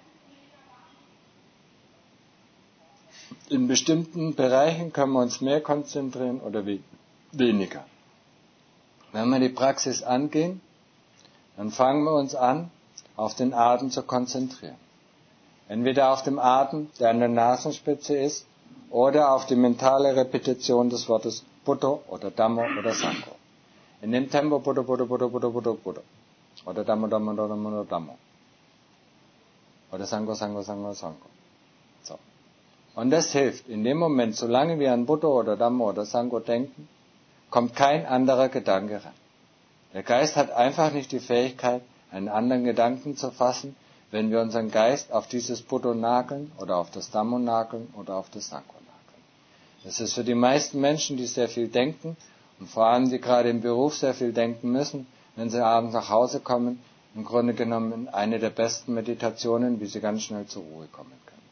In bestimmten Bereichen können wir uns mehr konzentrieren oder weniger. Wenn wir die Praxis angehen, dann fangen wir uns an, auf den Atem zu konzentrieren. Entweder auf dem Atem, der an der Nasenspitze ist, oder auf die mentale Repetition des Wortes Buddha oder Dhammo oder Sangho. In dem Tempo Buddha, Buddha, Buddha, Buddha, Buddha, Buddha. Oder Dhammo, Dhammo, Dhammo, Dhammo. Oder Sangho, Sangho, Sangho, Sangho. So. Und das hilft. In dem Moment, solange wir an Buddha oder Dhammo oder Sangho denken, kommt kein anderer Gedanke rein. Der Geist hat einfach nicht die Fähigkeit, einen anderen Gedanken zu fassen, wenn wir unseren Geist auf dieses Buddha nageln oder auf das Dhammo nageln oder auf das Sangho nageln. Das ist für die meisten Menschen, die sehr viel denken und vor allem die gerade im Beruf sehr viel denken müssen, wenn sie abends nach Hause kommen, im Grunde genommen eine der besten Meditationen, wie sie ganz schnell zur Ruhe kommen können.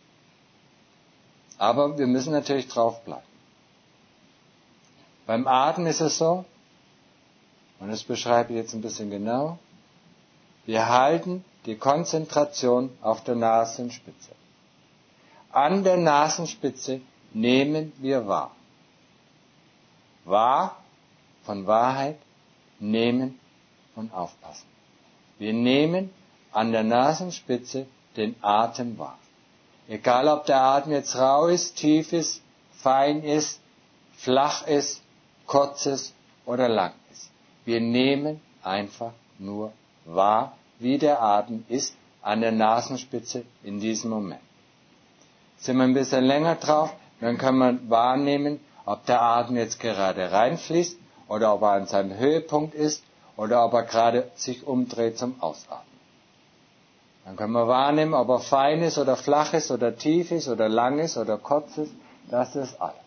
Aber wir müssen natürlich draufbleiben. Beim Atmen ist es so, und das beschreibe ich jetzt ein bisschen genau, wir halten die Konzentration auf der Nasenspitze. An der Nasenspitze nehmen wir wahr. Wahr von Wahrheit, nehmen von Aufpassen. Wir nehmen an der Nasenspitze den Atem wahr. Egal ob der Atem jetzt rau ist, tief ist, fein ist, flach ist, kurz ist oder lang ist. Wir nehmen einfach nur wahr, wie der Atem ist an der Nasenspitze in diesem Moment. Sind wir ein bisschen länger drauf, dann kann man wahrnehmen, ob der Atem jetzt gerade reinfließt oder ob er an seinem Höhepunkt ist oder ob er gerade sich umdreht zum Ausatmen. Dann können wir wahrnehmen, ob er fein ist oder flach ist oder tief ist oder lang ist oder kurz ist. Das ist alles.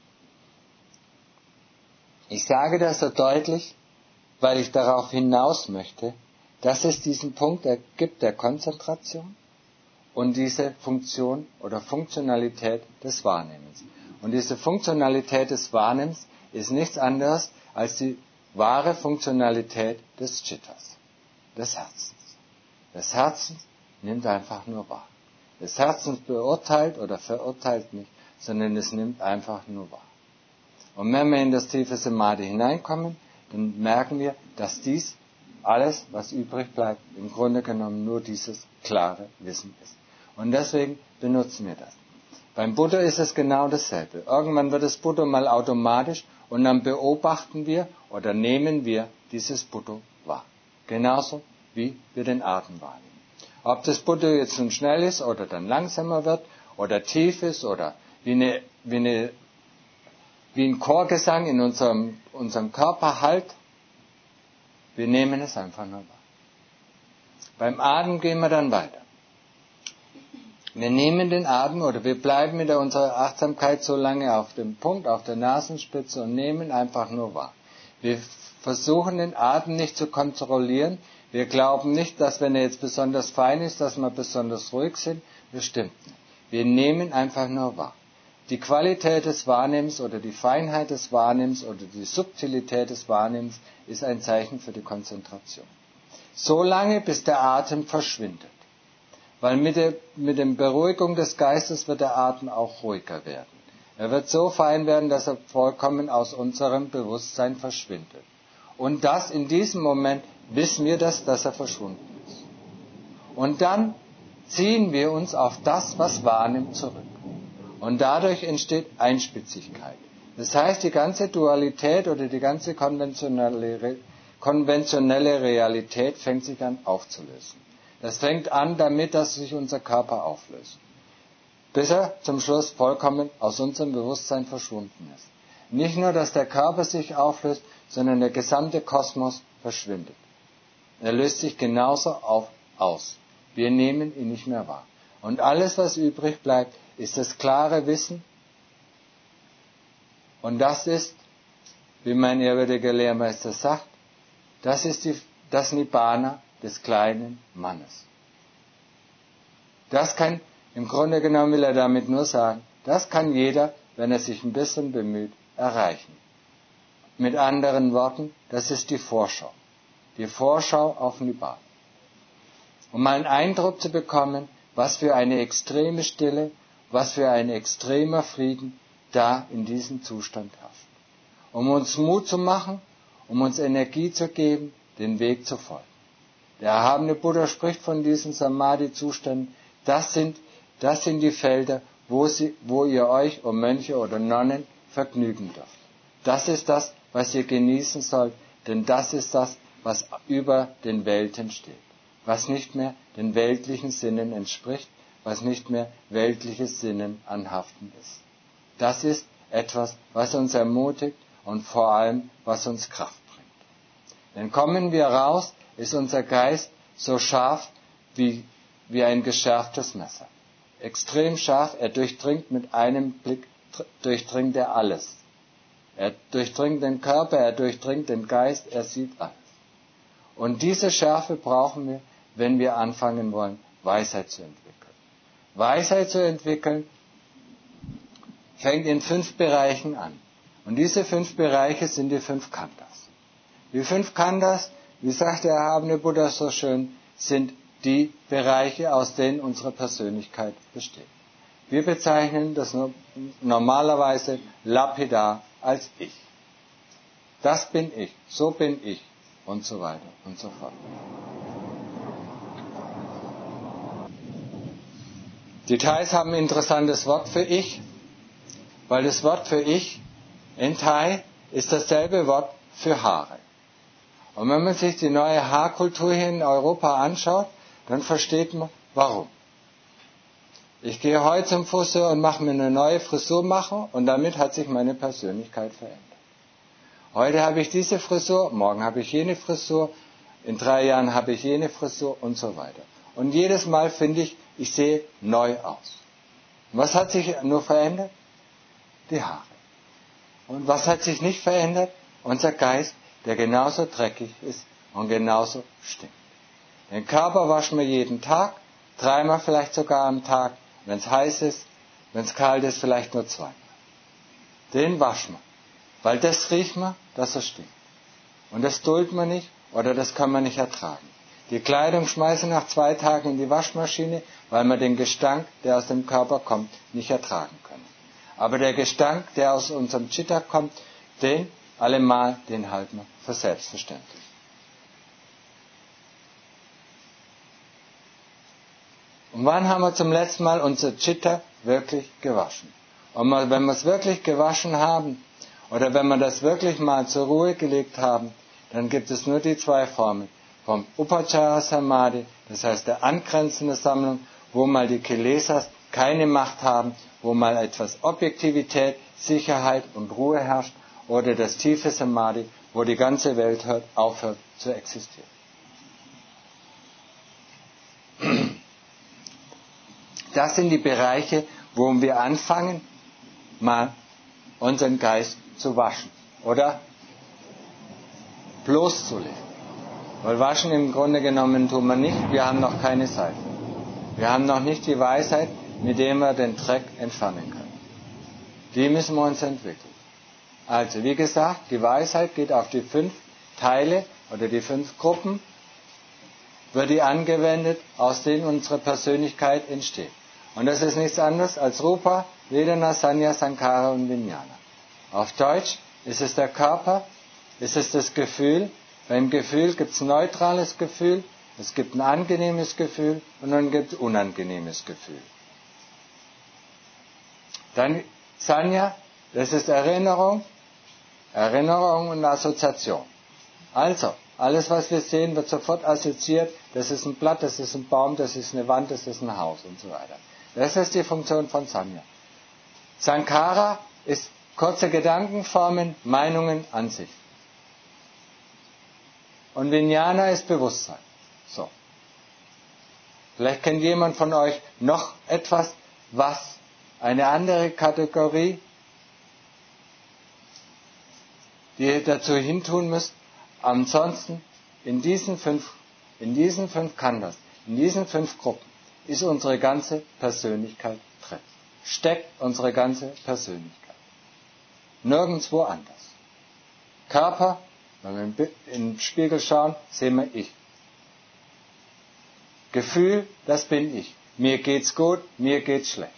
Ich sage das so deutlich, weil ich darauf hinaus möchte, dass es diesen Punkt gibt der Konzentration und diese Funktion oder Funktionalität des Wahrnehmens. Und diese Funktionalität des Wahrnehmens ist nichts anderes als die wahre Funktionalität des Chittas, des Herzens. Das Herz nimmt einfach nur wahr. Das Herz beurteilt oder verurteilt nicht, sondern es nimmt einfach nur wahr. Und wenn wir in das tiefe Samadhi hineinkommen, dann merken wir, dass dies alles, was übrig bleibt, im Grunde genommen nur dieses klare Wissen ist. Und deswegen benutzen wir das. Beim Buddha ist es genau dasselbe. Irgendwann wird das Buddha mal automatisch und dann beobachten wir oder nehmen wir dieses Buddha wahr. Genauso wie wir den Atem wahrnehmen. Ob das Buddha jetzt nun schnell ist oder dann langsamer wird oder tief ist oder wie ein Chorgesang in unserem Körper halt, wir nehmen es einfach nur wahr. Beim Atmen gehen wir dann weiter. Wir nehmen den Atem oder wir bleiben mit unserer Achtsamkeit so lange auf dem Punkt, auf der Nasenspitze und nehmen einfach nur wahr. Wir versuchen den Atem nicht zu kontrollieren. Wir glauben nicht, dass wenn er jetzt besonders fein ist, dass wir besonders ruhig sind. Das stimmt nicht. Wir nehmen einfach nur wahr. Die Qualität des Wahrnehmens oder die Feinheit des Wahrnehmens oder die Subtilität des Wahrnehmens ist ein Zeichen für die Konzentration. So lange, bis der Atem verschwindet. Weil mit der Beruhigung des Geistes wird der Atem auch ruhiger werden. Er wird so fein werden, dass er vollkommen aus unserem Bewusstsein verschwindet. Und das in diesem Moment wissen wir, dass er verschwunden ist. Und dann ziehen wir uns auf das, was wahrnimmt, zurück. Und dadurch entsteht Einspitzigkeit. Das heißt, die ganze Dualität oder die ganze konventionelle Realität fängt sich an aufzulösen. Das fängt an damit, dass sich unser Körper auflöst. Bis er zum Schluss vollkommen aus unserem Bewusstsein verschwunden ist. Nicht nur, dass der Körper sich auflöst, sondern der gesamte Kosmos verschwindet. Er löst sich genauso aus. Wir nehmen ihn nicht mehr wahr. Und alles, was übrig bleibt, ist das klare Wissen. Und das ist, wie mein ehrwürdiger Lehrmeister sagt, das ist das Nibbana des kleinen Mannes. Das kann, im Grunde genommen will er damit nur sagen, das kann jeder, wenn er sich ein bisschen bemüht, erreichen. Mit anderen Worten, das ist die Vorschau. Die Vorschau auf Nibbana. Um mal einen Eindruck zu bekommen, was für eine extreme Stille, was für ein extremer Frieden da in diesem Zustand herrscht. Um uns Mut zu machen, um uns Energie zu geben, den Weg zu folgen. Der erhabene Buddha spricht von diesen Samadhi-Zuständen. Das sind die Felder, wo ihr euch, o Mönche oder Nonnen, vergnügen dürft. Das ist das, was ihr genießen sollt, denn das ist das, was über den Welten steht. Was nicht mehr den weltlichen Sinnen entspricht, was nicht mehr weltliches Sinnen anhaften ist. Das ist etwas, was uns ermutigt und vor allem, was uns Kraft bringt. Denn kommen wir raus, ist unser Geist so scharf wie ein geschärftes Messer. Extrem scharf, er durchdringt mit einem Blick, durchdringt er alles. Er durchdringt den Körper, er durchdringt den Geist, er sieht alles. Und diese Schärfe brauchen wir, wenn wir anfangen wollen, Weisheit zu entwickeln. Weisheit zu entwickeln fängt in 5 Bereichen an. Und diese 5 Bereiche sind die 5 Khandhas. Die 5 Khandhas, wie sagt der erhabene Buddha so schön, sind die Bereiche, aus denen unsere Persönlichkeit besteht. Wir bezeichnen das normalerweise lapidar als Ich. Das bin ich, so bin ich und so weiter und so fort. Die Thais haben ein interessantes Wort für Ich, weil das Wort für Ich in Thai ist dasselbe Wort für Haare. Und wenn man sich die neue Haarkultur hier in Europa anschaut, dann versteht man, warum. Ich gehe heute zum Friseur und mache mir eine neue Frisur machen und damit hat sich meine Persönlichkeit verändert. Heute habe ich diese Frisur, morgen habe ich jene Frisur, in 3 Jahren habe ich jene Frisur und so weiter. Und jedes Mal finde ich sehe neu aus. Und was hat sich nur verändert? Die Haare. Und was hat sich nicht verändert? Unser Geist, der genauso dreckig ist und genauso stinkt. Den Körper waschen wir jeden Tag, 3-mal vielleicht sogar am Tag, wenn es heiß ist, wenn es kalt ist, vielleicht nur 2-mal. Den waschen wir, weil das riecht man, dass er stinkt. Und das dulden wir nicht oder das können wir nicht ertragen. Die Kleidung schmeißen nach 2 Tagen in die Waschmaschine, weil wir den Gestank, der aus dem Körper kommt, nicht ertragen können. Aber der Gestank, der aus unserem Chitta kommt, den allemal, den halten wir für selbstverständlich. Und wann haben wir zum letzten Mal unser Chitta wirklich gewaschen? Und wenn wir es wirklich gewaschen haben, oder wenn wir das wirklich mal zur Ruhe gelegt haben, dann gibt es nur die 2 Formen. Vom Upachara Samadhi, das heißt der angrenzende Sammlung, wo mal die Kilesas keine Macht haben, wo mal etwas Objektivität, Sicherheit und Ruhe herrscht, oder das tiefe Samadhi, wo die ganze Welt aufhört zu existieren. Das sind die Bereiche, wo wir anfangen, mal unseren Geist zu waschen oder bloßzulegen. Weil waschen im Grunde genommen tun wir nicht, wir haben noch keine Seife. Wir haben noch nicht die Weisheit, mit der wir den Dreck entfernen können. Die müssen wir uns entwickeln. Also, wie gesagt, die Weisheit geht auf die 5 Teile oder die 5 Gruppen, wird die angewendet, aus denen unsere Persönlichkeit entsteht. Und das ist nichts anderes als Rupa, Vedana, Sanya, Sankhara und Vijnana. Auf Deutsch ist es der Körper, ist es das Gefühl. Beim Gefühl gibt es ein neutrales Gefühl, es gibt ein angenehmes Gefühl und dann gibt es ein unangenehmes Gefühl. Dann Sanya, das ist Erinnerung und Assoziation. Also, alles was wir sehen, wird sofort assoziiert, das ist ein Blatt, das ist ein Baum, das ist eine Wand, das ist ein Haus und so weiter. Das ist die Funktion von Sanya. Sankhara ist kurze Gedankenformen, Meinungen, Ansichten. Und Vijnana ist Bewusstsein. So. Vielleicht kennt jemand von euch noch etwas, was eine andere Kategorie, die ihr dazu hintun müsst. Ansonsten, in diesen fünf Khandhas, in diesen 5 Gruppen, ist unsere ganze Persönlichkeit drin. Steckt unsere ganze Persönlichkeit. Nirgendwo anders. Körper, wenn wir in den Spiegel schauen, sehen wir ich. Gefühl, das bin ich. Mir geht's gut, mir geht's schlecht.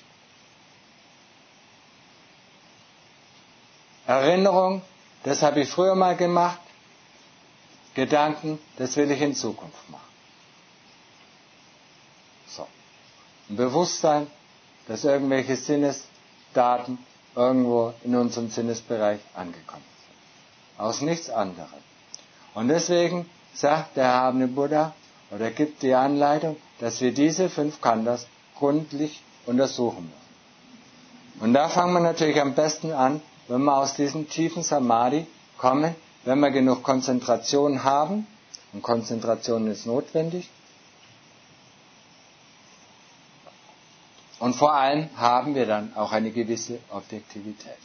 Erinnerung, das habe ich früher mal gemacht. Gedanken, das will ich in Zukunft machen. So. Ein Bewusstsein, dass irgendwelche Sinnesdaten irgendwo in unserem Sinnesbereich angekommen sind. Aus nichts anderem. Und deswegen sagt der erhabene Buddha oder gibt die Anleitung, dass wir diese 5 Khandhas gründlich untersuchen müssen. Und da fangen wir natürlich am besten an, wenn wir aus diesem tiefen Samadhi kommen, wenn wir genug Konzentration haben, und Konzentration ist notwendig, und vor allem haben wir dann auch eine gewisse Objektivität.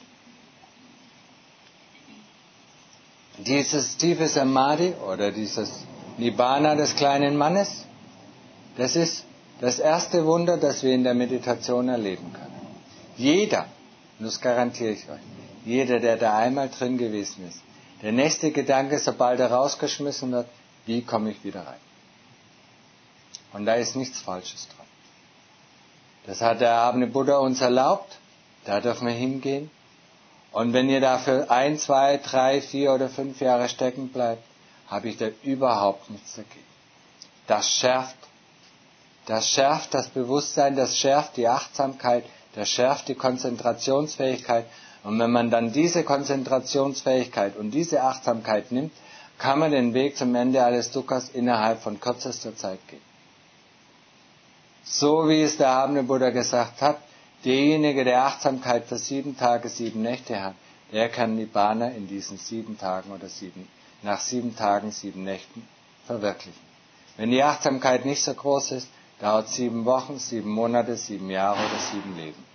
Dieses tiefe Samadhi oder dieses Nibbana des kleinen Mannes, das ist das erste Wunder, das wir in der Meditation erleben können. Jeder, und das garantiere ich euch, jeder, der da einmal drin gewesen ist, der nächste Gedanke, sobald er rausgeschmissen wird, wie komme ich wieder rein? Und da ist nichts Falsches dran. Das hat der erhabene Buddha uns erlaubt, da dürfen wir hingehen. Und wenn ihr dafür 1, 2, 3, 4 oder 5 Jahre stecken bleibt, habe ich da überhaupt nichts dagegen. Das schärft das Bewusstsein, das schärft die Achtsamkeit, das schärft die Konzentrationsfähigkeit. Und wenn man dann diese Konzentrationsfähigkeit und diese Achtsamkeit nimmt, kann man den Weg zum Ende alles Dukkhas innerhalb von kürzester Zeit gehen. So wie es der erhabene Buddha gesagt hat, derjenige, der Achtsamkeit für 7 Tage, 7 Nächte hat, der kann Nibbana in diesen 7 Tagen oder nach 7 Tagen, 7 Nächten verwirklichen. Wenn die Achtsamkeit nicht so groß ist, dauert 7 Wochen, 7 Monate, 7 Jahre oder 7 Leben.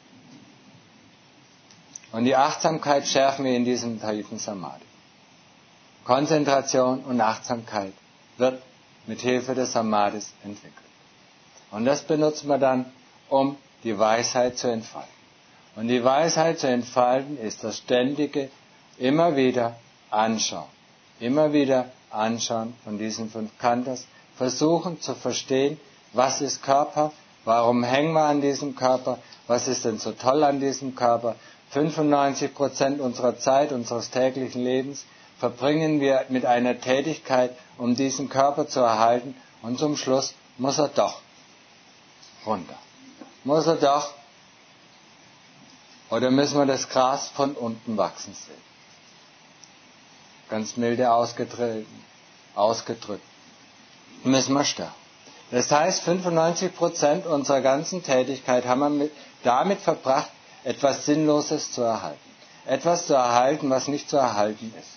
Und die Achtsamkeit schärfen wir in diesem tiefen Samadhi. Konzentration und Achtsamkeit wird mit Hilfe des Samadhis entwickelt. Und das benutzen wir dann, um die Weisheit zu entfalten. Und die Weisheit zu entfalten ist das ständige, immer wieder anschauen. Immer wieder anschauen von diesen 5 Khandhas. Versuchen zu verstehen, was ist Körper, warum hängen wir an diesem Körper, was ist denn so toll an diesem Körper. 95% unserer Zeit, unseres täglichen Lebens verbringen wir mit einer Tätigkeit, um diesen Körper zu erhalten, und zum Schluss muss er doch runter. Muss er doch, oder müssen wir das Gras von unten wachsen sehen? Ganz milde ausgedrückt, müssen wir sterben. Das heißt, 95% unserer ganzen Tätigkeit haben wir damit verbracht, etwas Sinnloses zu erhalten. Etwas zu erhalten, was nicht zu erhalten ist.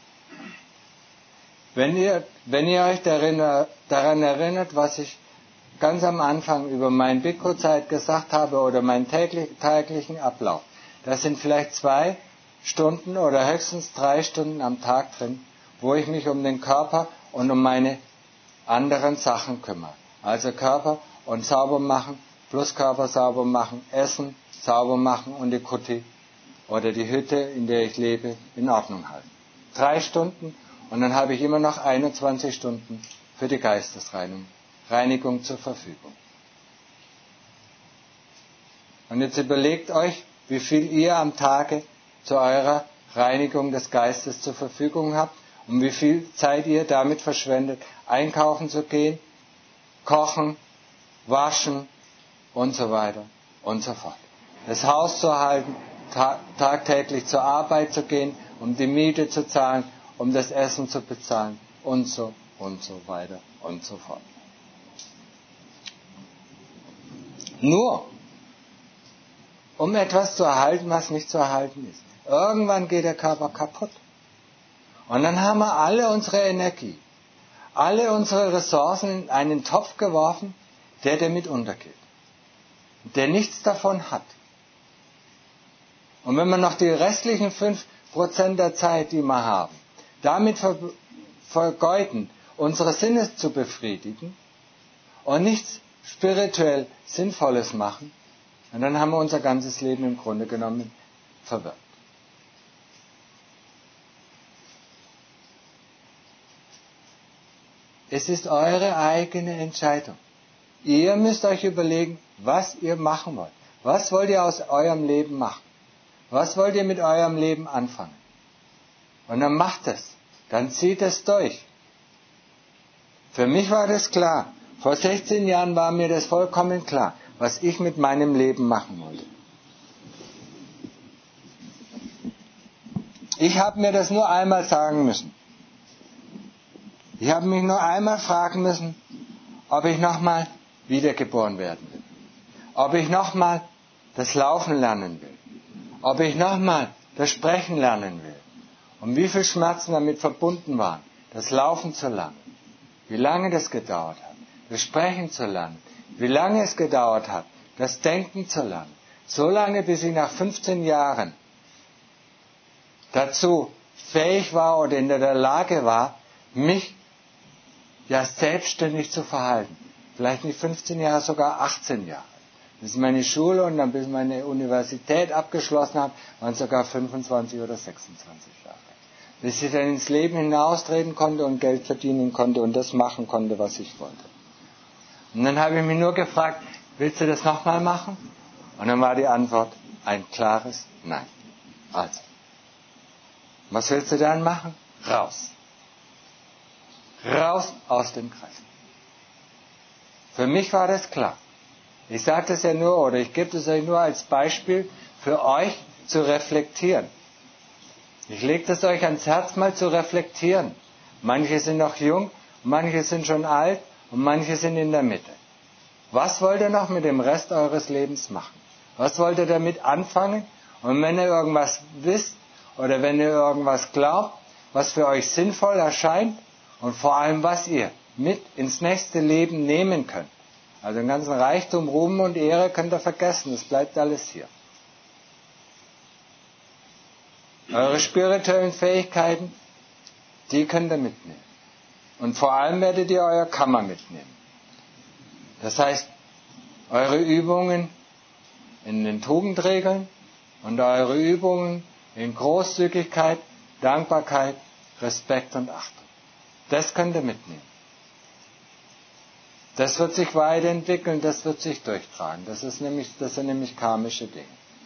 Wenn ihr euch daran erinnert, was ich ganz am Anfang über meine Bhikkhu-Zeit gesagt habe oder meinen täglichen Ablauf, da sind vielleicht 2 Stunden oder höchstens 3 Stunden am Tag drin, wo ich mich um den Körper und um meine anderen Sachen kümmere. Also Körper und sauber machen, plus Körper sauber machen, essen, sauber machen und die Kuti oder die Hütte, in der ich lebe, in Ordnung halten. 3 Stunden und dann habe ich immer noch 21 Stunden für die Geistesreinigung zur Verfügung. Und jetzt überlegt euch, wie viel ihr am Tage zu eurer Reinigung des Geistes zur Verfügung habt und wie viel Zeit ihr damit verschwendet, einkaufen zu gehen, kochen, waschen und so weiter und so fort. Das Haus zu halten, tagtäglich zur Arbeit zu gehen, um die Miete zu zahlen, um das Essen zu bezahlen und so weiter und so fort. Nur, um etwas zu erhalten, was nicht zu erhalten ist. Irgendwann geht der Körper kaputt. Und dann haben wir alle unsere Energie, alle unsere Ressourcen in einen Topf geworfen, der damit untergeht. Der nichts davon hat. Und wenn wir noch die restlichen 5% der Zeit, die wir haben, damit vergeuden, unsere Sinne zu befriedigen und nichts spirituell Sinnvolles machen, und dann haben wir unser ganzes Leben im Grunde genommen verwirkt. Es ist eure eigene Entscheidung. Ihr müsst euch überlegen, was ihr machen wollt. Was wollt ihr aus eurem Leben machen? Was wollt ihr mit eurem Leben anfangen? Und dann macht es. Dann zieht es durch. Für mich war das klar. Vor 16 Jahren war mir das vollkommen klar, was ich mit meinem Leben machen wollte. Ich habe mir das nur einmal sagen müssen. Ich habe mich nur einmal fragen müssen, ob ich nochmal wiedergeboren werden will. Ob ich nochmal das Laufen lernen will. Ob ich nochmal das Sprechen lernen will. Und wie viel Schmerzen damit verbunden waren, das Laufen zu lernen. Wie lange das gedauert hat, das Sprechen zu lernen. Wie lange es gedauert hat, das Denken zu lernen. So lange, bis ich nach 15 Jahren dazu fähig war oder in der Lage war, mich ja selbstständig zu verhalten. Vielleicht nicht 15 Jahre, sogar 18 Jahre. Bis ich meine Schule und dann bis ich meine Universität abgeschlossen habe, waren es sogar 25 oder 26 Jahre. Bis ich dann ins Leben hinaustreten konnte und Geld verdienen konnte und das machen konnte, was ich wollte. Und dann habe ich mich nur gefragt, willst du das nochmal machen? Und dann war die Antwort ein klares Nein. Also, was willst du dann machen? Raus. Raus aus dem Kreis. Für mich war das klar. Ich sage das ja nur, oder ich gebe das euch nur als Beispiel für euch zu reflektieren. Ich lege das euch ans Herz, mal zu reflektieren. Manche sind noch jung, manche sind schon alt und manche sind in der Mitte. Was wollt ihr noch mit dem Rest eures Lebens machen? Was wollt ihr damit anfangen? Und wenn ihr irgendwas wisst oder wenn ihr irgendwas glaubt, was für euch sinnvoll erscheint und vor allem, was ihr mit ins nächste Leben nehmen könnt. Also den ganzen Reichtum, Ruhm und Ehre könnt ihr vergessen, das bleibt alles hier. Eure spirituellen Fähigkeiten, die könnt ihr mitnehmen. Und vor allem werdet ihr euer Karma mitnehmen. Das heißt, eure Übungen in den Tugendregeln und eure Übungen in Großzügigkeit, Dankbarkeit, Respekt und Achtung. Das könnt ihr mitnehmen. Das wird sich weiterentwickeln, das wird sich durchtragen. Das sind nämlich karmische Dinge.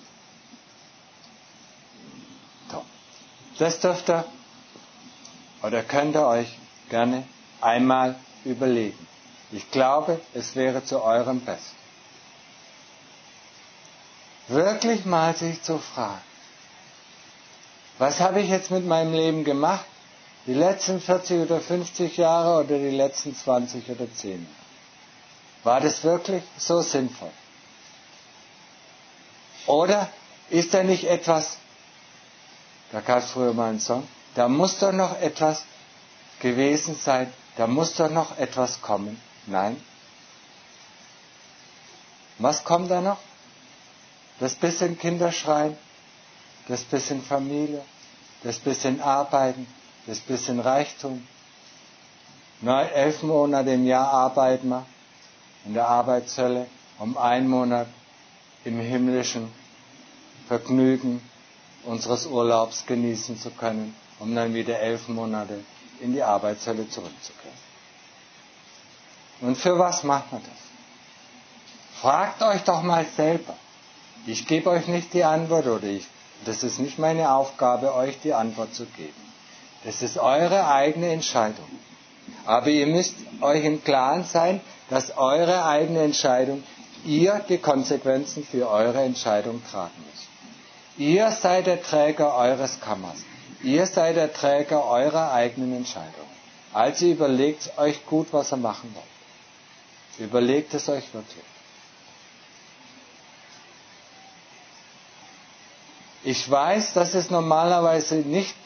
So. Das dürft ihr oder könnt ihr euch gerne einmal überlegen. Ich glaube, es wäre zu eurem Besten. Wirklich mal sich zu fragen, was habe ich jetzt mit meinem Leben gemacht? Die letzten 40 oder 50 Jahre oder die letzten 20 oder 10 Jahre? War das wirklich so sinnvoll? Oder ist da nicht etwas, da gab es früher mal einen Song, da muss doch noch etwas gewesen sein, da muss doch noch etwas kommen? Nein. Was kommt da noch? Das bisschen Kinderschreien, das bisschen Familie, das bisschen Arbeiten, das bisschen Reichtum. 11 Monate im Jahr arbeiten wir in der Arbeitshölle, um 1 Monat im himmlischen Vergnügen unseres Urlaubs genießen zu können, um dann wieder 11 Monate in die Arbeitshölle zurückzukehren. Und für was macht man das? Fragt euch doch mal selber. Ich gebe euch nicht die Antwort das ist nicht meine Aufgabe, euch die Antwort zu geben. Das ist eure eigene Entscheidung. Aber ihr müsst euch im Klaren sein, dass eure eigene Entscheidung, ihr die Konsequenzen für eure Entscheidung tragen müsst. Ihr seid der Träger eures Kammers. Ihr seid der Träger eurer eigenen Entscheidung. Also überlegt euch gut, was ihr machen wollt. Überlegt es euch wirklich. Ich weiß, dass es normalerweise nicht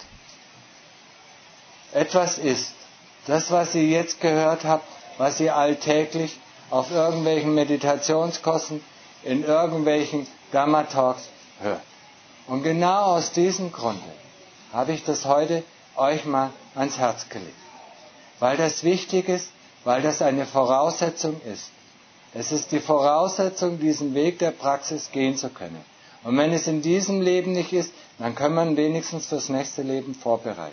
etwas ist, das, was ihr jetzt gehört habt, was ihr alltäglich auf irgendwelchen Meditationskursen, in irgendwelchen Dhamma-Talks hört. Und genau aus diesem Grunde habe ich das heute euch mal ans Herz gelegt. Weil das wichtig ist, weil das eine Voraussetzung ist. Es ist die Voraussetzung, diesen Weg der Praxis gehen zu können. Und wenn es in diesem Leben nicht ist, dann kann man wenigstens fürs nächste Leben vorbereiten.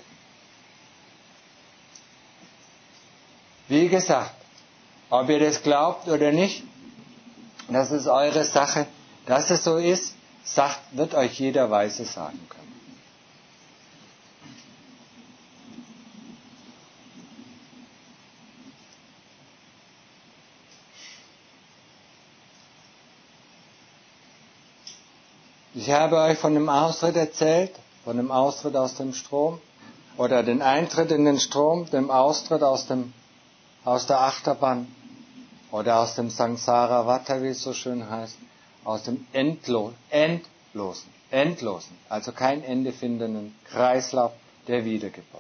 Wie gesagt, ob ihr das glaubt oder nicht, das ist eure Sache. Dass es so ist, wird euch jeder Weise sagen können. Ich habe euch von dem Austritt erzählt, von dem Austritt aus dem Strom, oder den Eintritt in den Strom, dem Austritt aus der Achterbahn, oder aus dem Samsara Vata, wie es so schön heißt, aus dem endlosen, also kein Ende findenden Kreislauf der Wiedergeburt.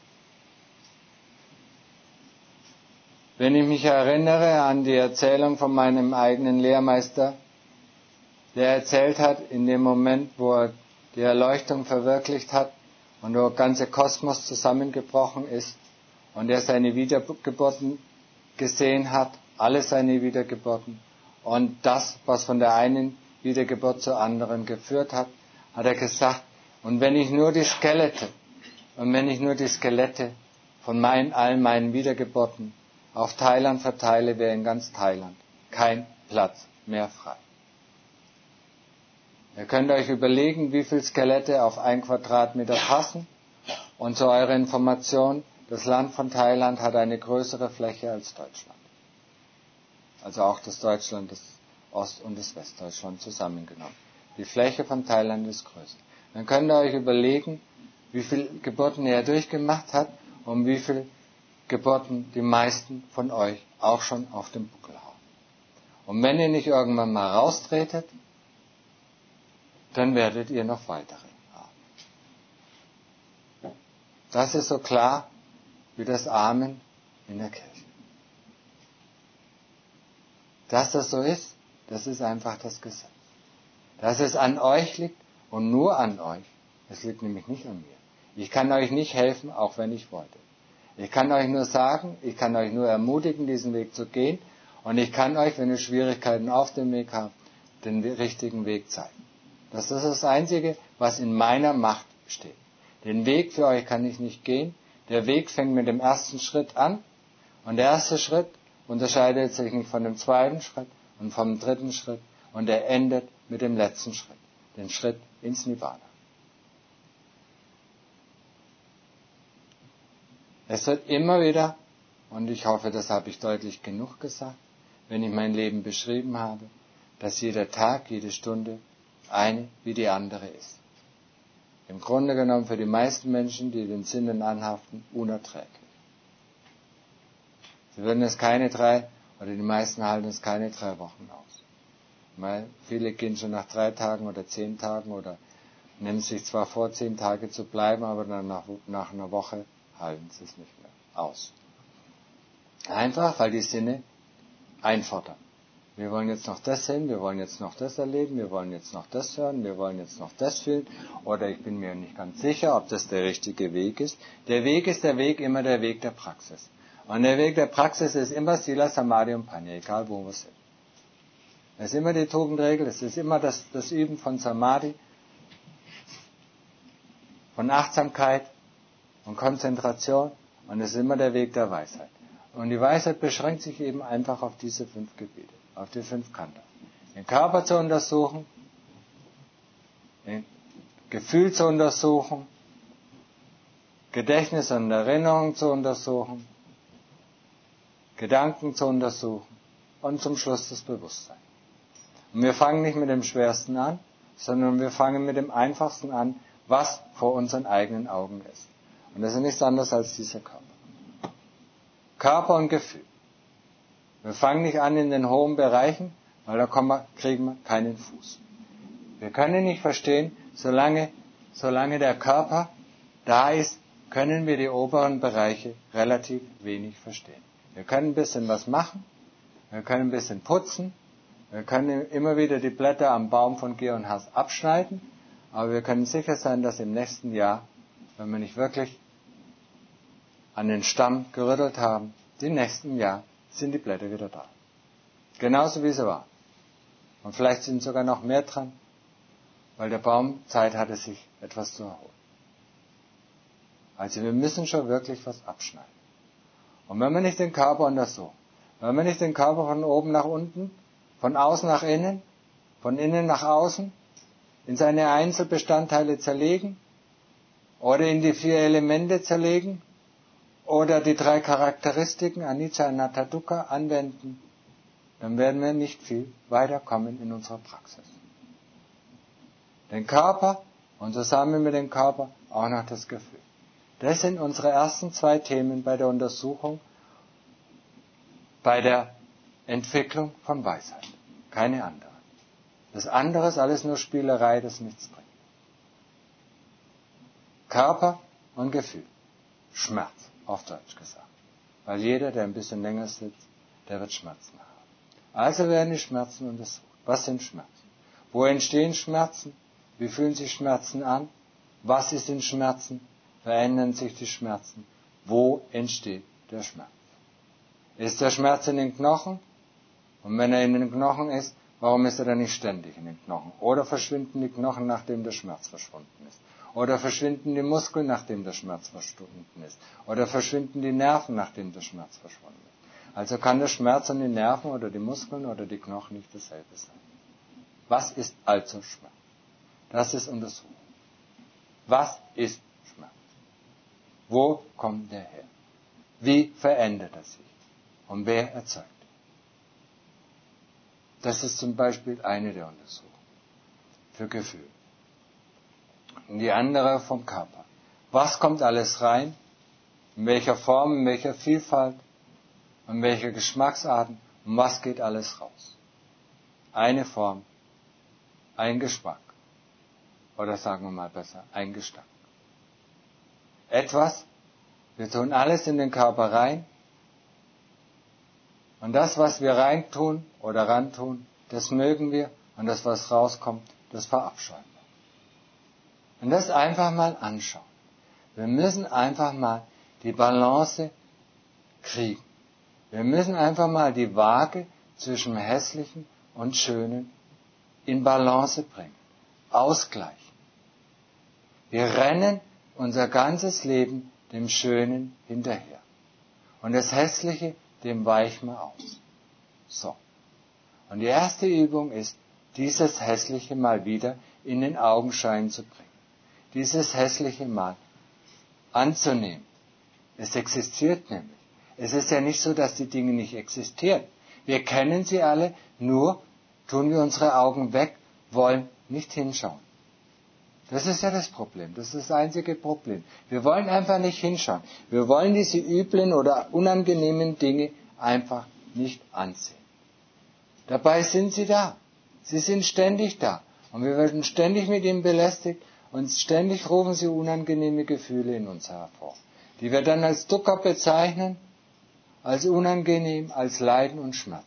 Wenn ich mich erinnere an die Erzählung von meinem eigenen Lehrmeister, der erzählt hat, in dem Moment, wo er die Erleuchtung verwirklicht hat und der ganze Kosmos zusammengebrochen ist und er seine Wiedergeburten gesehen hat, alle seine Wiedergeburten und das, was von der einen Wiedergeburt zur anderen geführt hat, hat er gesagt, und wenn ich nur die Skelette von all meinen Wiedergeburten auf Thailand verteile, wäre in ganz Thailand kein Platz mehr frei. Ihr könnt euch überlegen, wie viele Skelette auf 1 Quadratmeter passen. Und zu eurer Information, das Land von Thailand hat eine größere Fläche als Deutschland. Also auch das Deutschland, das Ost- und das Westdeutschland zusammengenommen. Die Fläche von Thailand ist größer. Dann könnt ihr euch überlegen, wie viele Geburten er durchgemacht hat und wie viele Geburten die meisten von euch auch schon auf dem Buckel haben. Und wenn ihr nicht irgendwann mal raustretet, dann werdet ihr noch weitere haben. Das ist so klar wie das Amen in der Kirche. Dass das so ist, das ist einfach das Gesetz. Dass es an euch liegt und nur an euch. Es liegt nämlich nicht an mir. Ich kann euch nicht helfen, auch wenn ich wollte. Ich kann euch nur sagen, ich kann euch nur ermutigen, diesen Weg zu gehen. Und ich kann euch, wenn ihr Schwierigkeiten auf dem Weg habt, den richtigen Weg zeigen. Das ist das Einzige, was in meiner Macht steht. Den Weg für euch kann ich nicht gehen. Der Weg fängt mit dem ersten Schritt an. Und der erste Schritt unterscheidet sich nicht von dem zweiten Schritt und vom dritten Schritt. Und er endet mit dem letzten Schritt. Den Schritt ins Nirvana. Es wird immer wieder, und ich hoffe, das habe ich deutlich genug gesagt, wenn ich mein Leben beschrieben habe, dass jeder Tag, jede Stunde eine wie die andere ist. Im Grunde genommen für die meisten Menschen, die den Sinnen anhaften, unerträglich. Sie würden es die meisten halten es keine 3 Wochen aus. Weil viele gehen schon nach 3 Tagen oder 10 Tagen oder nehmen sich zwar vor, 10 Tage zu bleiben, aber dann nach einer Woche halten sie es nicht mehr aus. Einfach, weil die Sinne einfordern. Wir wollen jetzt noch das sehen, wir wollen jetzt noch das erleben, wir wollen jetzt noch das hören, wir wollen jetzt noch das fühlen. Oder ich bin mir nicht ganz sicher, ob das der richtige Weg ist. Der Weg ist immer der Weg der Praxis. Und der Weg der Praxis ist immer Sila, Samadhi und Panya, egal wo wir sind. Es ist immer die Tugendregel, es ist immer das Üben von Samadhi, von Achtsamkeit und Konzentration, und es ist immer der Weg der Weisheit. Und die Weisheit beschränkt sich eben einfach auf diese 5 Gebiete, auf die 5 Kanten. Den Körper zu untersuchen, den Gefühl zu untersuchen, Gedächtnis und Erinnerung zu untersuchen, Gedanken zu untersuchen und zum Schluss das Bewusstsein. Und wir fangen nicht mit dem Schwersten an, sondern wir fangen mit dem Einfachsten an, was vor unseren eigenen Augen ist. Und das ist nichts anderes als dieser Körper. Körper und Gefühl. Wir fangen nicht an in den hohen Bereichen, weil da kriegen wir keinen Fuß. Wir können nicht verstehen, solange der Körper da ist, können wir die oberen Bereiche relativ wenig verstehen. Wir können ein bisschen was machen, wir können ein bisschen putzen, wir können immer wieder die Blätter am Baum von Gier und Hass abschneiden, aber wir können sicher sein, dass im nächsten Jahr, wenn wir nicht wirklich an den Stamm gerüttelt haben, im nächsten Jahr sind die Blätter wieder da. Genauso wie sie waren. Und vielleicht sind sogar noch mehr dran, weil der Baum Zeit hatte, sich etwas zu erholen. Also wir müssen schon wirklich was abschneiden. Und wenn wir nicht den Körper untersuchen, wenn wir nicht den Körper von oben nach unten, von außen nach innen, von innen nach außen, in seine Einzelbestandteile zerlegen oder in die 4 Elemente zerlegen oder die 3 Charakteristiken Anicca, Anatta, Dukkha anwenden, dann werden wir nicht viel weiterkommen in unserer Praxis. Den Körper und zusammen mit dem Körper auch noch das Gefühl. Das sind unsere ersten 2 Themen bei der Untersuchung, bei der Entwicklung von Weisheit. Keine andere. Das andere ist alles nur Spielerei, das nichts bringt. Körper und Gefühl. Schmerz, auf Deutsch gesagt. Weil jeder, der ein bisschen länger sitzt, der wird Schmerzen haben. Also werden die Schmerzen untersucht. Was sind Schmerzen? Wo entstehen Schmerzen? Wie fühlen sich Schmerzen an? Was ist in Schmerzen? Verändern sich die Schmerzen? Wo entsteht der Schmerz? Ist der Schmerz in den Knochen? Und wenn er in den Knochen ist, warum ist er dann nicht ständig in den Knochen? Oder verschwinden die Knochen, nachdem der Schmerz verschwunden ist? Oder verschwinden die Muskeln, nachdem der Schmerz verschwunden ist? Oder verschwinden die Nerven, nachdem der Schmerz verschwunden ist? Also kann der Schmerz an die Nerven oder die Muskeln oder die Knochen nicht dasselbe sein. Was ist also Schmerz? Das ist Untersuchung. Was ist Schmerz? Wo kommt der her? Wie verändert er sich? Und wer erzeugt ihn? Das ist zum Beispiel eine der Untersuchungen für Gefühl. Und die andere vom Körper. Was kommt alles rein? In welcher Form, in welcher Vielfalt, in welcher Geschmacksarten und was geht alles raus? Eine Form, ein Geschmack. Oder sagen wir mal besser, ein Gestank. Etwas, wir tun alles in den Körper rein. Und das, was wir reintun oder rantun, das mögen wir. Und das, was rauskommt, das verabscheuen wir. Und das einfach mal anschauen. Wir müssen einfach mal die Balance kriegen. Wir müssen einfach mal die Waage zwischen Hässlichen und Schönen in Balance bringen. Ausgleichen. Wir rennen unser ganzes Leben dem Schönen hinterher. Und das Hässliche, dem weichen wir aus. So. Und die erste Übung ist, dieses Hässliche mal wieder in den Augenschein zu bringen. Dieses Hässliche mal anzunehmen. Es existiert nämlich. Es ist ja nicht so, dass die Dinge nicht existieren. Wir kennen sie alle, nur tun wir unsere Augen weg, wollen nicht hinschauen. Das ist ja das Problem. Das ist das einzige Problem. Wir wollen einfach nicht hinschauen. Wir wollen diese üblen oder unangenehmen Dinge einfach nicht ansehen. Dabei sind sie da. Sie sind ständig da. Und wir werden ständig mit ihnen belästigt und ständig rufen sie unangenehme Gefühle in uns hervor, die wir dann als Dukkha bezeichnen, als unangenehm, als Leiden und Schmerzen.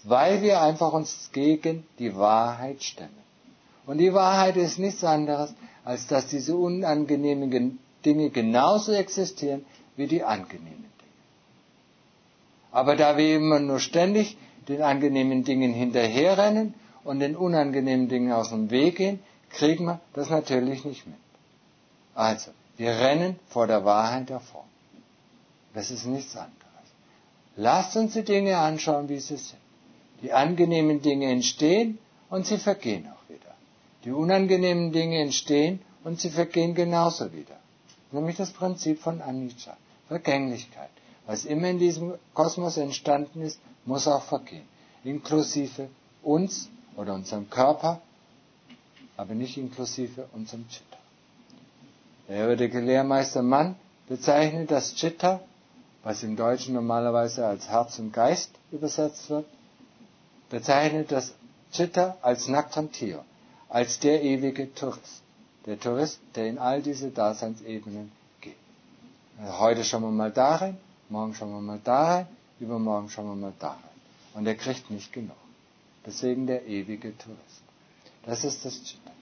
weil wir einfach uns gegen die Wahrheit stemmen. Und die Wahrheit ist nichts anderes, als dass diese unangenehmen Dinge genauso existieren wie die angenehmen Dinge. Aber da wir immer nur ständig den angenehmen Dingen hinterherrennen und den unangenehmen Dingen aus dem Weg gehen, kriegen wir das natürlich nicht mit. Also, wir rennen vor der Wahrheit davon. Das ist nichts anderes. Lasst uns die Dinge anschauen, wie sie sind. Die angenehmen Dinge entstehen und sie vergehen auch wieder. Die unangenehmen Dinge entstehen und sie vergehen genauso wieder. Nämlich das Prinzip von Anicca, Vergänglichkeit. Was immer in diesem Kosmos entstanden ist, muss auch vergehen. Inklusive uns oder unserem Körper, aber nicht inklusive unserem Chitta. Der heutige Lehrmeister Mann bezeichnet das Chitta, was im Deutschen normalerweise als Herz und Geist übersetzt wird, bezeichnet das Chitta als Naktantiyo, als der ewige Tourist. Der Tourist, der in all diese Daseinsebenen geht. Heute schauen wir mal da rein, morgen schauen wir mal da rein, übermorgen schauen wir mal da rein. Und er kriegt nicht genug. Deswegen der ewige Tourist. Das ist das Chitta.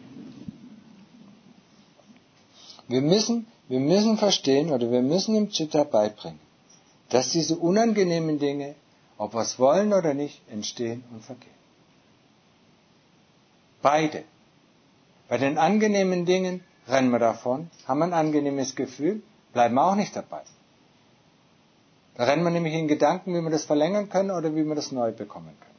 Wir müssen verstehen oder wir müssen dem Chitta beibringen, dass diese unangenehmen Dinge, ob wir es wollen oder nicht, entstehen und vergehen. Beide. Bei den angenehmen Dingen rennen wir davon, haben ein angenehmes Gefühl, bleiben wir auch nicht dabei. Da rennen wir nämlich in Gedanken, wie wir das verlängern können oder wie wir das neu bekommen können.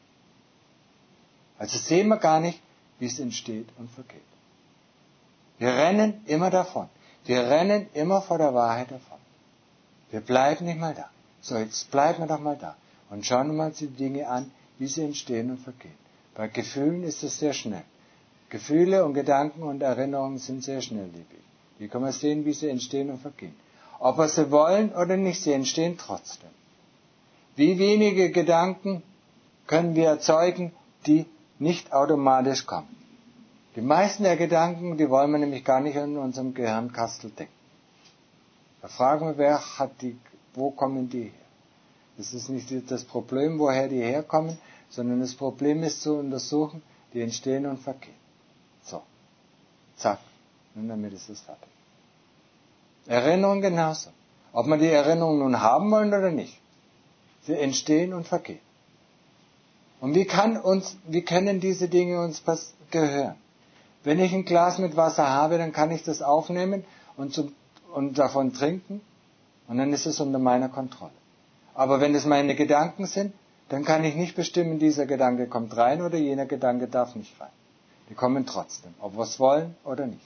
Also sehen wir gar nicht, wie es entsteht und vergeht. Wir rennen immer davon. Wir rennen immer vor der Wahrheit davon. Wir bleiben nicht mal da. So, jetzt bleiben wir doch mal da und schauen uns mal die Dinge an, wie sie entstehen und vergehen. Bei Gefühlen ist es sehr schnell. Gefühle und Gedanken und Erinnerungen sind sehr schnelllebig. Hier kann man sehen, wie sie entstehen und vergehen. Ob wir sie wollen oder nicht, sie entstehen trotzdem. Wie wenige Gedanken können wir erzeugen, die nicht automatisch kommen. Die meisten der Gedanken, die wollen wir nämlich gar nicht in unserem Gehirnkastel denken. Da fragen wir, wo kommen die her? Das ist nicht das Problem, woher die herkommen, sondern das Problem ist zu untersuchen, die entstehen und vergehen. So, zack, und damit ist es fertig. Erinnerungen genauso. Ob wir die Erinnerungen nun haben wollen oder nicht. Sie entstehen und vergehen. Und wie können diese Dinge uns gehören? Wenn ich ein Glas mit Wasser habe, dann kann ich das aufnehmen und davon trinken und dann ist es unter meiner Kontrolle. Aber wenn es meine Gedanken sind, dann kann ich nicht bestimmen, dieser Gedanke kommt rein oder jener Gedanke darf nicht rein. Die kommen trotzdem, ob wir es wollen oder nicht.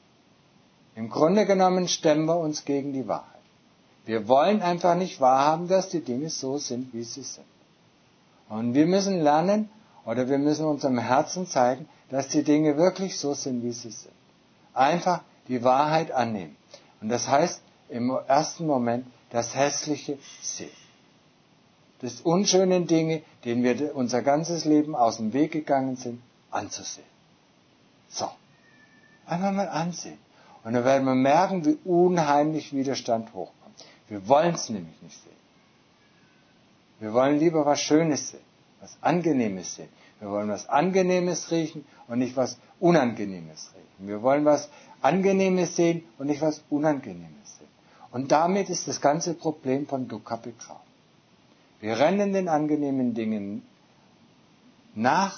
Im Grunde genommen stemmen wir uns gegen die Wahrheit. Wir wollen einfach nicht wahrhaben, dass die Dinge so sind, wie sie sind. Und wir müssen lernen, oder wir müssen unserem Herzen zeigen, dass die Dinge wirklich so sind, wie sie sind. Einfach die Wahrheit annehmen. Und das heißt, im ersten Moment das Hässliche sehen. Das unschönen Dinge, denen wir unser ganzes Leben aus dem Weg gegangen sind, anzusehen. So. Einfach mal ansehen. Und dann werden wir merken, wie unheimlich Widerstand hochkommt. Wir wollen es nämlich nicht sehen. Wir wollen lieber was Schönes sehen, was Angenehmes sehen. Wir wollen was Angenehmes riechen und nicht was Unangenehmes riechen. Wir wollen was Angenehmes sehen und nicht was Unangenehmes sehen. Und damit ist das ganze Problem von Dukkha begraben. Wir rennen den angenehmen Dingen nach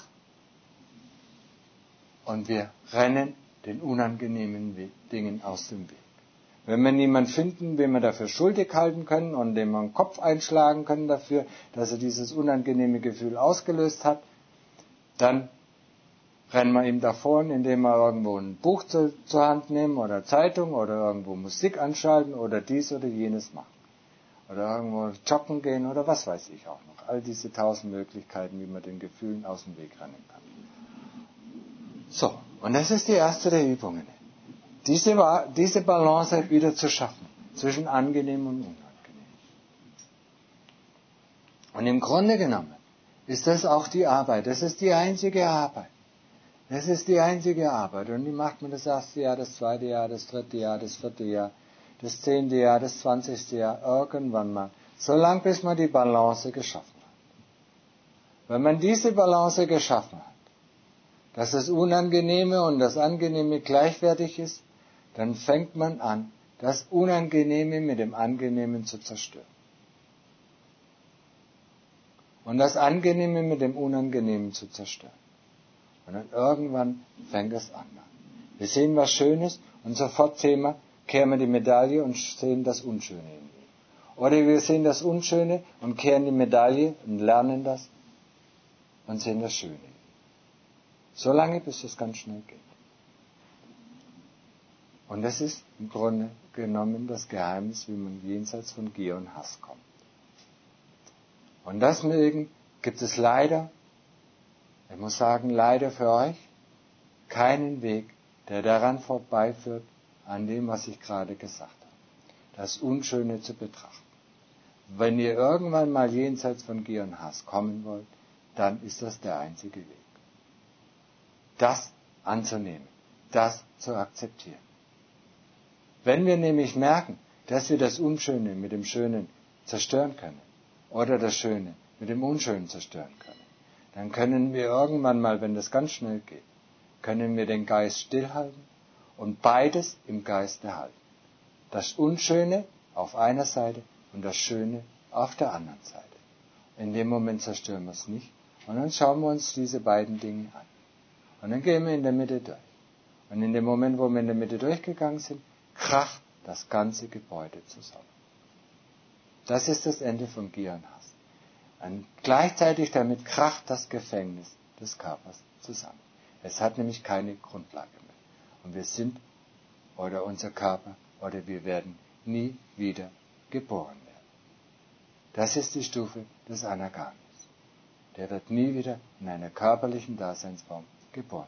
und wir rennen den unangenehmen Dingen aus dem Weg. Wenn wir niemanden finden, den wir dafür schuldig halten können und dem wir den Kopf einschlagen können dafür, dass er dieses unangenehme Gefühl ausgelöst hat, dann rennen wir ihm davon, indem wir irgendwo ein Buch zur Hand nehmen oder Zeitung oder irgendwo Musik anschalten oder dies oder jenes machen. Oder irgendwo joggen gehen oder was weiß ich auch noch. All diese 1000 Möglichkeiten, wie man den Gefühlen aus dem Weg rennen kann. So, und das ist die erste der Übungen. Diese Balance wieder zu schaffen zwischen angenehm und unangenehm. Und im Grunde genommen ist das auch die Arbeit. Das ist die einzige Arbeit. Das ist die einzige Arbeit. Und wie macht man das erste Jahr, das zweite Jahr, das dritte Jahr, das vierte Jahr, das 10. Jahr, das 20. Jahr, irgendwann mal. So lange, bis man die Balance geschaffen hat. Wenn man diese Balance geschaffen hat, dass das Unangenehme und das Angenehme gleichwertig ist, dann fängt man an, das Unangenehme mit dem Angenehmen zu zerstören. Und das Angenehme mit dem Unangenehmen zu zerstören. Und dann irgendwann fängt es an. Wir sehen was Schönes und sofort kehren wir die Medaille und sehen das Unschöne in ihm. Oder wir sehen das Unschöne und kehren die Medaille und lernen das und sehen das Schöne. So lange, bis es ganz schnell geht. Und das ist im Grunde genommen das Geheimnis, wie man jenseits von Gier und Hass kommt. Und deswegen gibt es leider, ich muss sagen, leider für euch, keinen Weg, der daran vorbeiführt, an dem, was ich gerade gesagt habe. Das Unschöne zu betrachten. Wenn ihr irgendwann mal jenseits von Gier und Hass kommen wollt, dann ist das der einzige Weg. Das anzunehmen, das zu akzeptieren. Wenn wir nämlich merken, dass wir das Unschöne mit dem Schönen zerstören können oder das Schöne mit dem Unschönen zerstören können, dann können wir irgendwann mal, wenn das ganz schnell geht, können wir den Geist stillhalten und beides im Geiste halten. Das Unschöne auf einer Seite und das Schöne auf der anderen Seite. In dem Moment zerstören wir es nicht und dann schauen wir uns diese beiden Dinge an. Und dann gehen wir in der Mitte durch. Und in dem Moment, wo wir in der Mitte durchgegangen sind, kracht das ganze Gebäude zusammen. Das ist das Ende von Gier und Hass. Und gleichzeitig damit kracht das Gefängnis des Körpers zusammen. Es hat nämlich keine Grundlage mehr. Und wir sind, oder unser Körper, oder wir werden nie wieder geboren werden. Das ist die Stufe des Anagamis. Der wird nie wieder in einer körperlichen Daseinsform geboren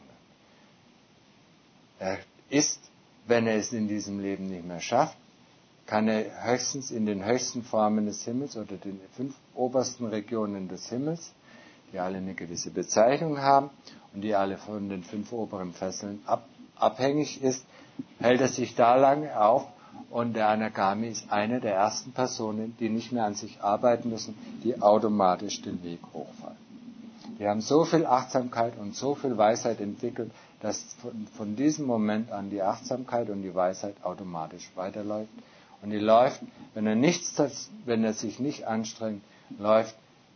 werden. Er ist, wenn er es in diesem Leben nicht mehr schafft, kann er höchstens in den höchsten Formen des Himmels oder den 5 obersten Regionen des Himmels, die alle eine gewisse Bezeichnung haben und die alle von den 5 oberen Fesseln abhängig ist, hält er sich da lange auf und der Anagami ist eine der ersten Personen, die nicht mehr an sich arbeiten müssen, die automatisch den Weg hochfallen. Die haben so viel Achtsamkeit und so viel Weisheit entwickelt, dass von diesem Moment an die Achtsamkeit und die Weisheit automatisch weiterläuft. Und die läuft, wenn er sich nicht anstrengt, läuft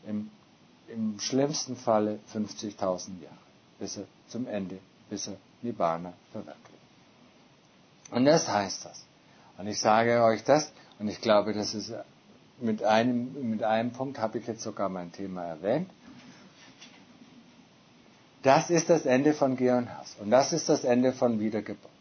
im schlimmsten Falle 50.000 Jahre, bis er zum Ende, bis er Nibbana verwirklicht. Und das heißt das. Und ich sage euch das, und ich glaube, das ist mit einem Punkt habe ich jetzt sogar mein Thema erwähnt. Das ist das Ende von Gier und Hass. Und das ist das Ende von Wiedergeburt.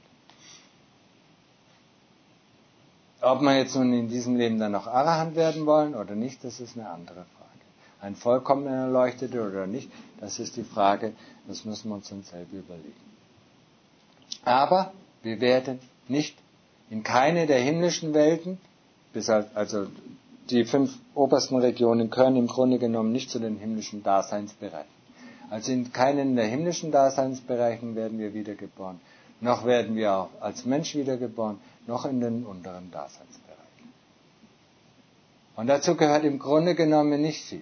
Ob wir jetzt nun in diesem Leben dann noch Arahant werden wollen oder nicht, das ist eine andere Frage. Ein vollkommen Erleuchteter oder nicht, das ist die Frage, das müssen wir uns dann selber überlegen. Aber wir werden nicht in keine der himmlischen Welten, also die 5 obersten Regionen gehören im Grunde genommen nicht zu den himmlischen Daseinsbereichen. Also in keinen der himmlischen Daseinsbereichen werden wir wiedergeboren, noch werden wir auch als Mensch wiedergeboren, noch in den unteren Daseinsbereichen. Und dazu gehört im Grunde genommen nicht viel.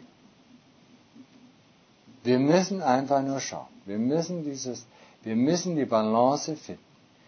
Wir müssen einfach nur schauen. Wir müssen die Balance finden.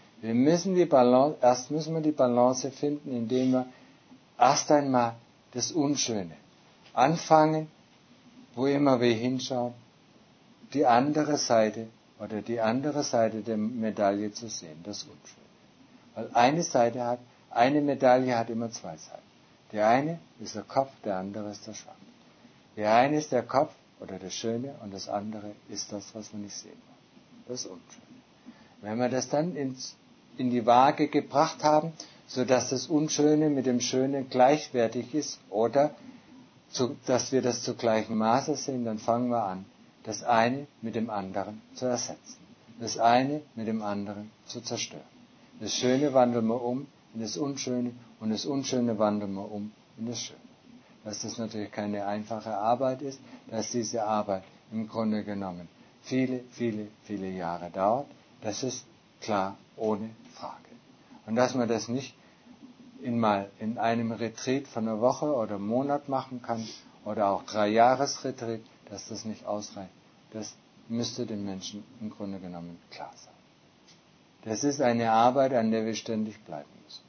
Erst müssen wir die Balance finden, indem wir erst einmal das Unschöne anfangen, wo immer wir hinschauen, die andere Seite der Medaille zu sehen, das Unschöne. Weil eine Medaille hat immer 2 Seiten. Die eine ist der Kopf, der andere ist der Schwanz. Die eine ist der Kopf oder das Schöne und das andere ist das, was wir nicht sehen wollen, das Unschöne. Wenn wir das dann in die Waage gebracht haben, sodass das Unschöne mit dem Schönen gleichwertig ist oder dass wir das zu gleichem Maße sehen, dann fangen wir an, das eine mit dem anderen zu ersetzen. Das eine mit dem anderen zu zerstören. Das Schöne wandeln wir um in das Unschöne und das Unschöne wandeln wir um in das Schöne. Dass das natürlich keine einfache Arbeit ist, dass diese Arbeit im Grunde genommen viele, viele, viele Jahre dauert, das ist klar, ohne Frage. Und dass man das nicht in einem Retreat von einer Woche oder einem Monat machen kann oder auch 3-Jahres-Retreat, dass das nicht ausreicht. Das müsste den Menschen im Grunde genommen klar sein. Das ist eine Arbeit, an der wir ständig bleiben müssen.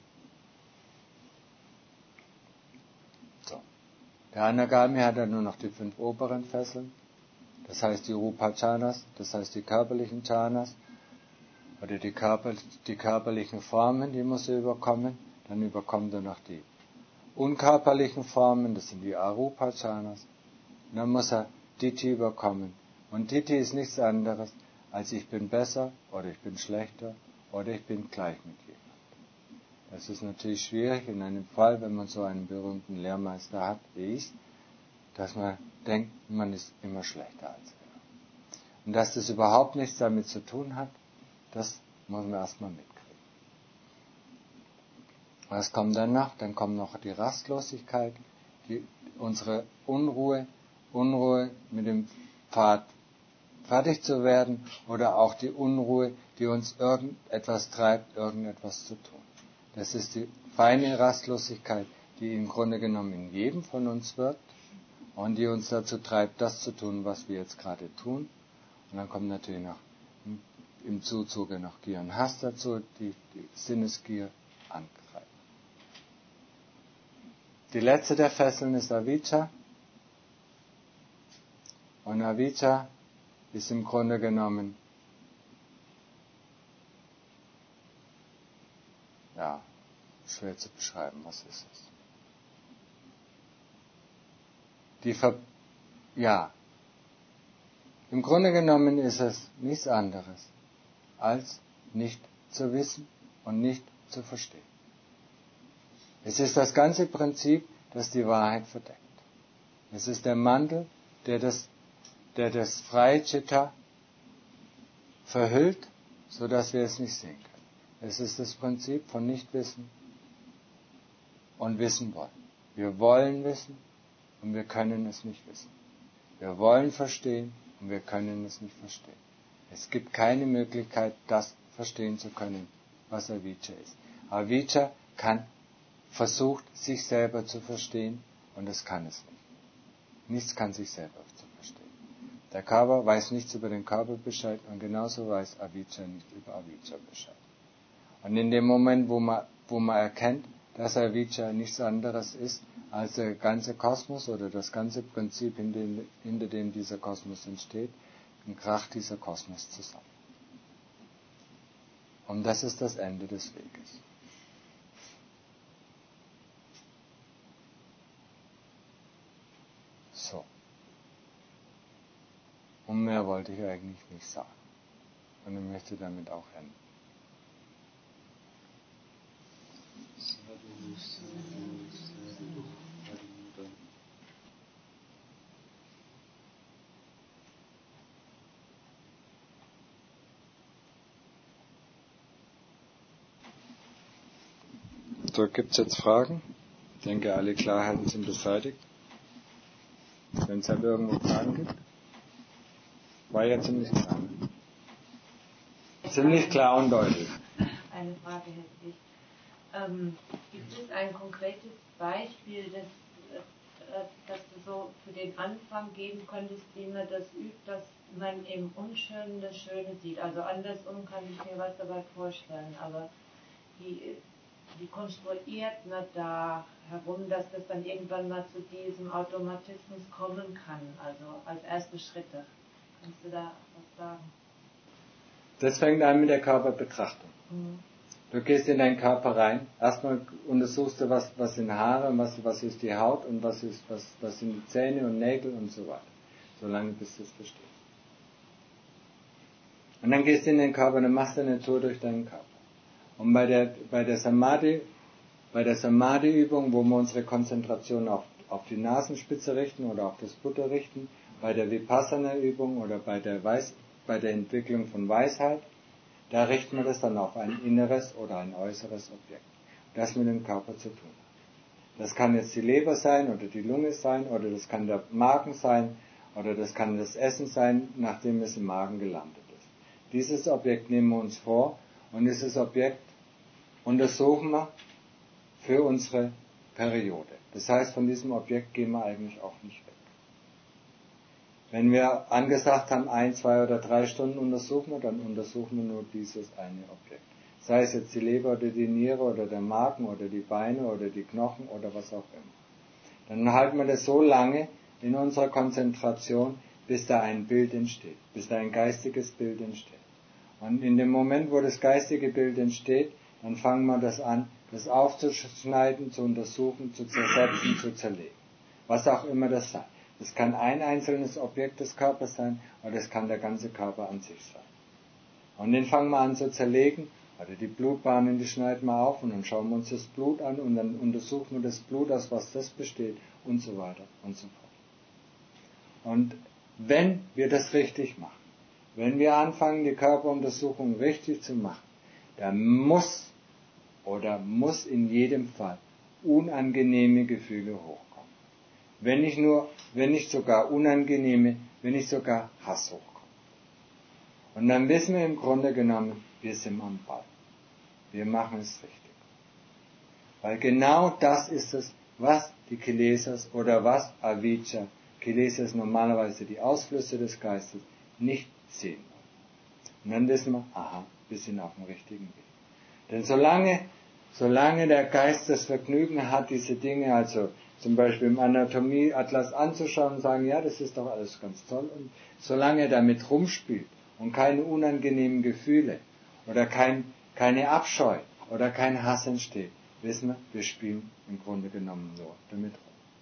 So. Der Anagami hat dann nur noch die 5 oberen Fesseln, das heißt die Rupa Chanas, das heißt die körperlichen Chanas, oder die körperlichen Formen, die muss er überkommen. Dann überkommt er noch die unkörperlichen Formen, das sind die Arupa Chanas. Und dann muss er Ditthi überkommen. Und Ditthi ist nichts anderes, als ich bin besser oder ich bin schlechter oder ich bin gleich mit jemandem. Das ist natürlich schwierig in einem Fall, wenn man so einen berühmten Lehrmeister hat wie ich, dass man denkt, man ist immer schlechter als er. Und dass das überhaupt nichts damit zu tun hat, das muss man erstmal mitkriegen. Was kommt dann noch? Dann kommt noch die Rastlosigkeit, unsere Unruhe mit dem Pfad fertig zu werden oder auch die Unruhe, die uns irgendetwas treibt, irgendetwas zu tun. Das ist die feine Rastlosigkeit, die im Grunde genommen in jedem von uns wirkt und die uns dazu treibt, das zu tun, was wir jetzt gerade tun. Und dann kommt natürlich noch im Zuzuge noch Gier und Hass dazu, die Sinnesgier antreiben. Die letzte der Fesseln ist Avijja. Und Avijja ist im Grunde genommen, ja, schwer zu beschreiben, was ist es? Im Grunde genommen ist es nichts anderes, als nicht zu wissen und nicht zu verstehen. Es ist das ganze Prinzip, das die Wahrheit verdeckt. Es ist der Mantel, der das freie Chitta verhüllt, sodass wir es nicht sehen können. Es ist das Prinzip von Nichtwissen und Wissen wollen. Wir wollen wissen und wir können es nicht wissen. Wir wollen verstehen und wir können es nicht verstehen. Es gibt keine Möglichkeit, das verstehen zu können, was Avijja ist. Avijja versucht, sich selber zu verstehen und es kann es nicht. Nichts kann sich selber zu verstehen. Der Körper weiß nichts über den Körper Bescheid und genauso weiß Avijja nicht über Avijja Bescheid. Und in dem Moment, wo man erkennt, dass Avijja nichts anderes ist als der ganze Kosmos oder das ganze Prinzip, hinter dem dieser Kosmos entsteht, dann kracht dieser Kosmos zusammen. Und das ist das Ende des Weges. So. Und mehr wollte ich eigentlich nicht sagen. Und ich möchte damit auch enden. So, gibt es jetzt Fragen? Ich denke, alle Klarheiten sind beseitigt. Wenn es halt irgendwo Fragen gibt. War ja ziemlich klar. Ziemlich klar und deutlich. Eine Frage hätte ich. Gibt es ein konkretes Beispiel, das du so für den Anfang geben könntest, wie man das übt, dass man im Unschönen das Schöne sieht? Also andersrum kann ich mir was dabei vorstellen, aber wie konstruiert man da herum, dass das dann irgendwann mal zu diesem Automatismus kommen kann, also als erste Schritte? Kannst du da was sagen? Das fängt an mit der Körperbetrachtung. Du gehst in deinen Körper rein, erstmal untersuchst du, was sind Haare, was ist die Haut und was sind die Zähne und Nägel und so weiter. Solange bis du es verstehst. Und dann gehst du in den Körper, dann machst du eine Tour durch deinen Körper. Und bei der Samadhi-Übung, wo wir unsere Konzentration auf die Nasenspitze richten oder auf das Buddha richten, bei der Vipassana-Übung oder bei der Entwicklung von Weisheit, da richten wir das dann auf ein inneres oder ein äußeres Objekt, das mit dem Körper zu tun hat. Das kann jetzt die Leber sein oder die Lunge sein oder das kann der Magen sein oder das kann das Essen sein, nachdem es im Magen gelandet ist. Dieses Objekt nehmen wir uns vor und dieses Objekt untersuchen wir für unsere Periode. Das heißt, von diesem Objekt gehen wir eigentlich auch nicht weg. Wenn wir angesagt haben, 1, 2 oder 3 Stunden untersuchen wir, dann untersuchen wir nur dieses eine Objekt. Sei es jetzt die Leber oder die Niere oder der Magen oder die Beine oder die Knochen oder was auch immer. Dann halten wir das so lange in unserer Konzentration, bis da ein Bild entsteht, bis da ein geistiges Bild entsteht. Und in dem Moment, wo das geistige Bild entsteht, dann fangen wir das an, das aufzuschneiden, zu untersuchen, zu zersetzen, zu zerlegen. Was auch immer das sei. Das kann ein einzelnes Objekt des Körpers sein, oder das kann der ganze Körper an sich sein. Und den fangen wir an zu zerlegen, oder die Blutbahnen, die schneiden wir auf, und dann schauen wir uns das Blut an, und dann untersuchen wir das Blut, aus was das besteht, und so weiter und so fort. Und wenn wir das richtig machen, wenn wir anfangen, die Körperuntersuchung richtig zu machen, dann muss in jedem Fall unangenehme Gefühle hochkommen. Wenn nicht sogar unangenehme, wenn nicht sogar Hass hochkommt. Und dann wissen wir im Grunde genommen, wir sind am Ball. Wir machen es richtig. Weil genau das ist es, was die Kilesas oder was Avijja, Kilesas normalerweise die Ausflüsse des Geistes, nicht sehen wollen. Und dann wissen wir, aha, wir sind auf dem richtigen Weg. Denn solange der Geist das Vergnügen hat, diese Dinge, also zum Beispiel im Anatomieatlas anzuschauen und sagen, ja, das ist doch alles ganz toll, und solange er damit rumspielt und keine unangenehmen Gefühle oder keine Abscheu oder kein Hass entsteht, wissen wir spielen im Grunde genommen nur damit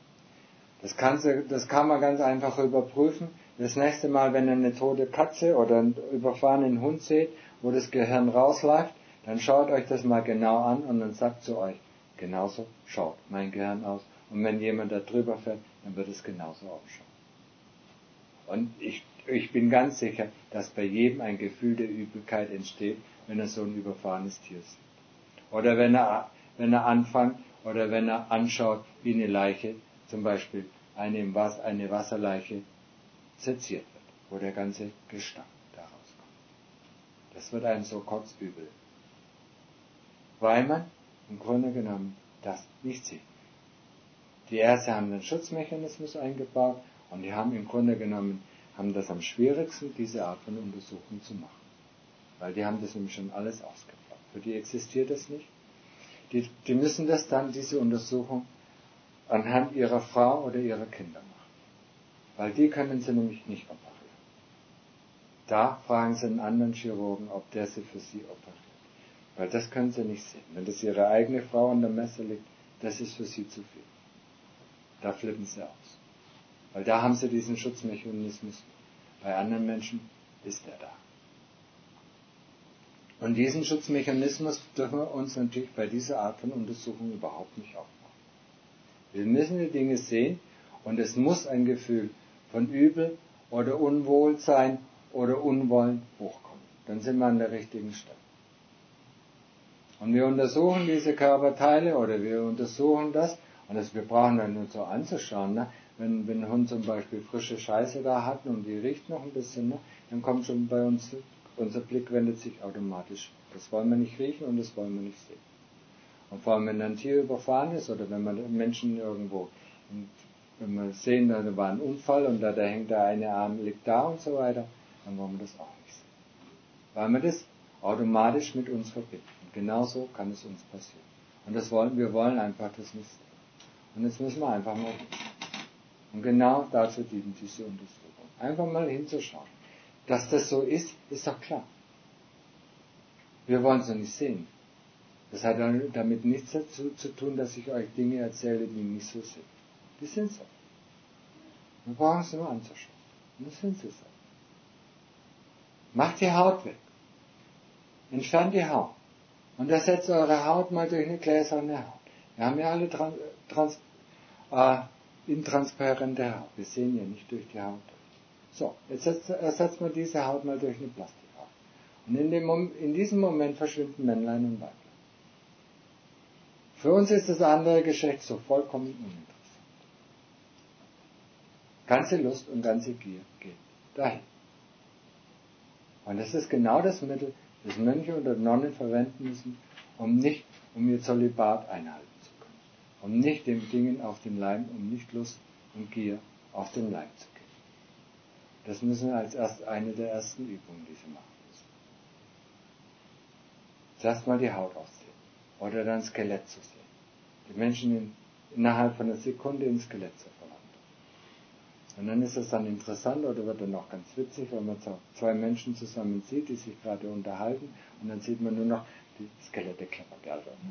rum. Das kann man ganz einfach überprüfen. Das nächste Mal, wenn ihr eine tote Katze oder einen überfahrenen Hund seht, wo das Gehirn rausläuft, dann schaut euch das mal genau an und dann sagt zu euch, genauso schaut mein Gehirn aus. Und wenn jemand da drüber fährt, dann wird es genauso ausschauen. Und ich bin ganz sicher, dass bei jedem ein Gefühl der Übelkeit entsteht, wenn er so ein überfahrenes Tier sieht. Oder wenn er anfängt oder wenn er anschaut, wie eine Leiche, zum Beispiel eine Wasserleiche, seziert wird, wo der ganze Gestank daraus kommt. Das wird einem so kotzübel. Weil man im Grunde genommen das nicht sieht. Die Ärzte haben den Schutzmechanismus eingebaut und die haben im Grunde genommen, haben das am schwierigsten, diese Art von Untersuchung zu machen. Weil die haben das nämlich schon alles ausgebaut. Für die existiert das nicht. Die müssen das dann, diese Untersuchung, anhand ihrer Frau oder ihrer Kinder machen. Weil die können sie nämlich nicht operieren. Da fragen sie einen anderen Chirurgen, ob der sie für sie operiert. Weil das können sie nicht sehen. Wenn das ihre eigene Frau an der Messer liegt, das ist für sie zu viel. Da flippen sie aus. Weil da haben sie diesen Schutzmechanismus. Bei anderen Menschen ist er da. Und diesen Schutzmechanismus dürfen wir uns natürlich bei dieser Art von Untersuchung überhaupt nicht aufbauen. Wir müssen die Dinge sehen und es muss ein Gefühl von Übel oder Unwohlsein oder Unwollen hochkommen. Dann sind wir an der richtigen Stelle. Und wir untersuchen diese Körperteile oder wir untersuchen das und wir brauchen dann nur so anzuschauen. Ne? Wenn ein Hund zum Beispiel frische Scheiße da hat und die riecht noch ein bisschen, ne? Dann kommt schon bei uns, unser Blick wendet sich automatisch. Das wollen wir nicht riechen und das wollen wir nicht sehen. Und vor allem, wenn ein Tier überfahren ist oder wenn man Menschen irgendwo, wenn wir sehen, da war ein Unfall und da hängt der eine Arm, liegt da und so weiter, dann wollen wir das auch nicht sehen. Weil wir das automatisch mit uns verbinden. Und genauso kann es uns passieren. Und wir wollen einfach das nicht sehen. Und jetzt müssen wir einfach mal hin. Und genau dazu dient diese Untersuchung. Einfach mal hinzuschauen. Dass das so ist, ist doch klar. Wir wollen es doch nicht sehen. Das hat damit nichts dazu zu tun, dass ich euch Dinge erzähle, die nicht so sind. Die sind so. Wir brauchen es nur anzuschauen. Und das sind sie so. Macht die Haut weg. Entfernt die Haut. Und ersetzt eure Haut mal durch eine gläserne Haut. Wir haben ja alle intransparente Haut. Wir sehen ja nicht durch die Haut. So, jetzt ersetzt man diese Haut mal durch eine Plastikhaut. Und in diesem Moment verschwinden Männlein und Weiblein. Für uns ist das andere Geschlecht so vollkommen uninteressant. Ganze Lust und ganze Gier geht dahin. Und das ist genau das Mittel, das Mönche oder Nonnen verwenden müssen, um ihr Zölibat einhalten zu können. Um nicht den Dingen auf den Leim, um nicht Lust und Gier auf den Leim zu gehen. Das müssen wir als eine der ersten Übungen, die sie machen müssen. Zuerst mal die Haut aussehen. Oder dann Skelett zu sehen. Die Menschen innerhalb von einer Sekunde ins Skelett zu verwandeln. Und dann ist es dann interessant oder wird dann auch ganz witzig, wenn man zwei Menschen zusammen sieht, die sich gerade unterhalten und dann sieht man nur noch die Skelette klappern.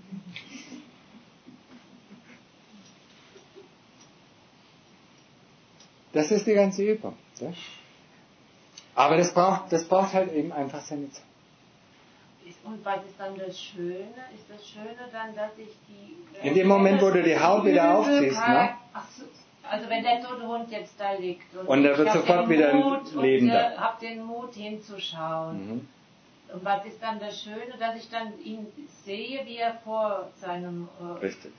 Das ist die ganze Übung. Ja? Aber das braucht halt eben einfach seine Zeit. Und was ist dann das Schöne? Ist das Schöne dann, dass ich die... In dem Moment, wo du die Haut wieder aufziehst, ne? Ach so, also wenn der tote Hund jetzt da liegt und er wird sofort wieder lebender. Ich habe den Mut hinzuschauen. Mhm. Und was ist dann das Schöne, dass ich dann ihn sehe, wie er vor seinem... Richtig.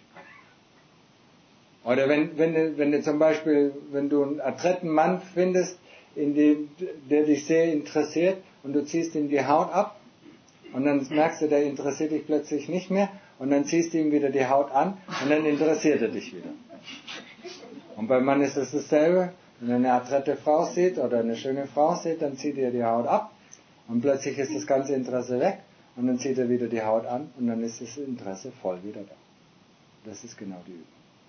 Oder wenn du zum Beispiel, wenn du einen adretten Mann findest, der dich sehr interessiert und du ziehst ihm die Haut ab und dann merkst du, der interessiert dich plötzlich nicht mehr und dann ziehst du ihm wieder die Haut an und dann interessiert er dich wieder. Und beim Mann ist es dasselbe. Wenn er eine adrette Frau sieht oder eine schöne Frau sieht, dann zieht er die Haut ab und plötzlich ist das ganze Interesse weg und dann zieht er wieder die Haut an und dann ist das Interesse voll wieder da. Das ist genau die Übung.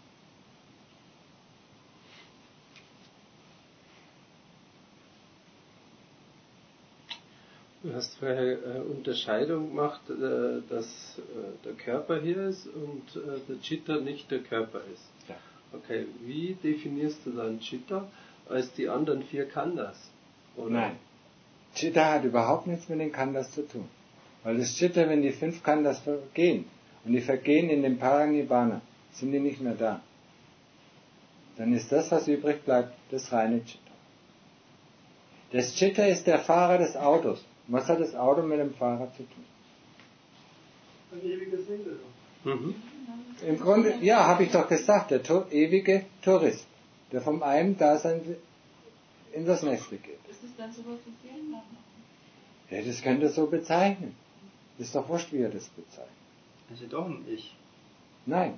Du hast vorher Unterscheidung gemacht, dass der Körper hier ist und der Chitta nicht der Körper ist. Ja. Okay, wie definierst du dann Chitta als die anderen 4 Khandhas? Oder? Nein. Chitta hat überhaupt nichts mit den Khandhas zu tun. Weil das Chitta, wenn die 5 Khandhas vergehen, und die vergehen in dem Paranibbana, sind die nicht mehr da. Dann ist das, was übrig bleibt, das reine Chitta. Das Chitta ist der Fahrer des Autos. Was hat das Auto mit dem Fahrer zu tun? Ein ewiger Seele. Mhm. Im Grunde, ja, habe ich doch gesagt, der ewige Tourist, der vom einen Dasein in das nächste geht. Ist das dann sowas wie Seelennamen? Ja, das könnt ihr so bezeichnen. Ist doch wurscht, wie ihr das bezeichnet. Also doch ein Ich. Nein.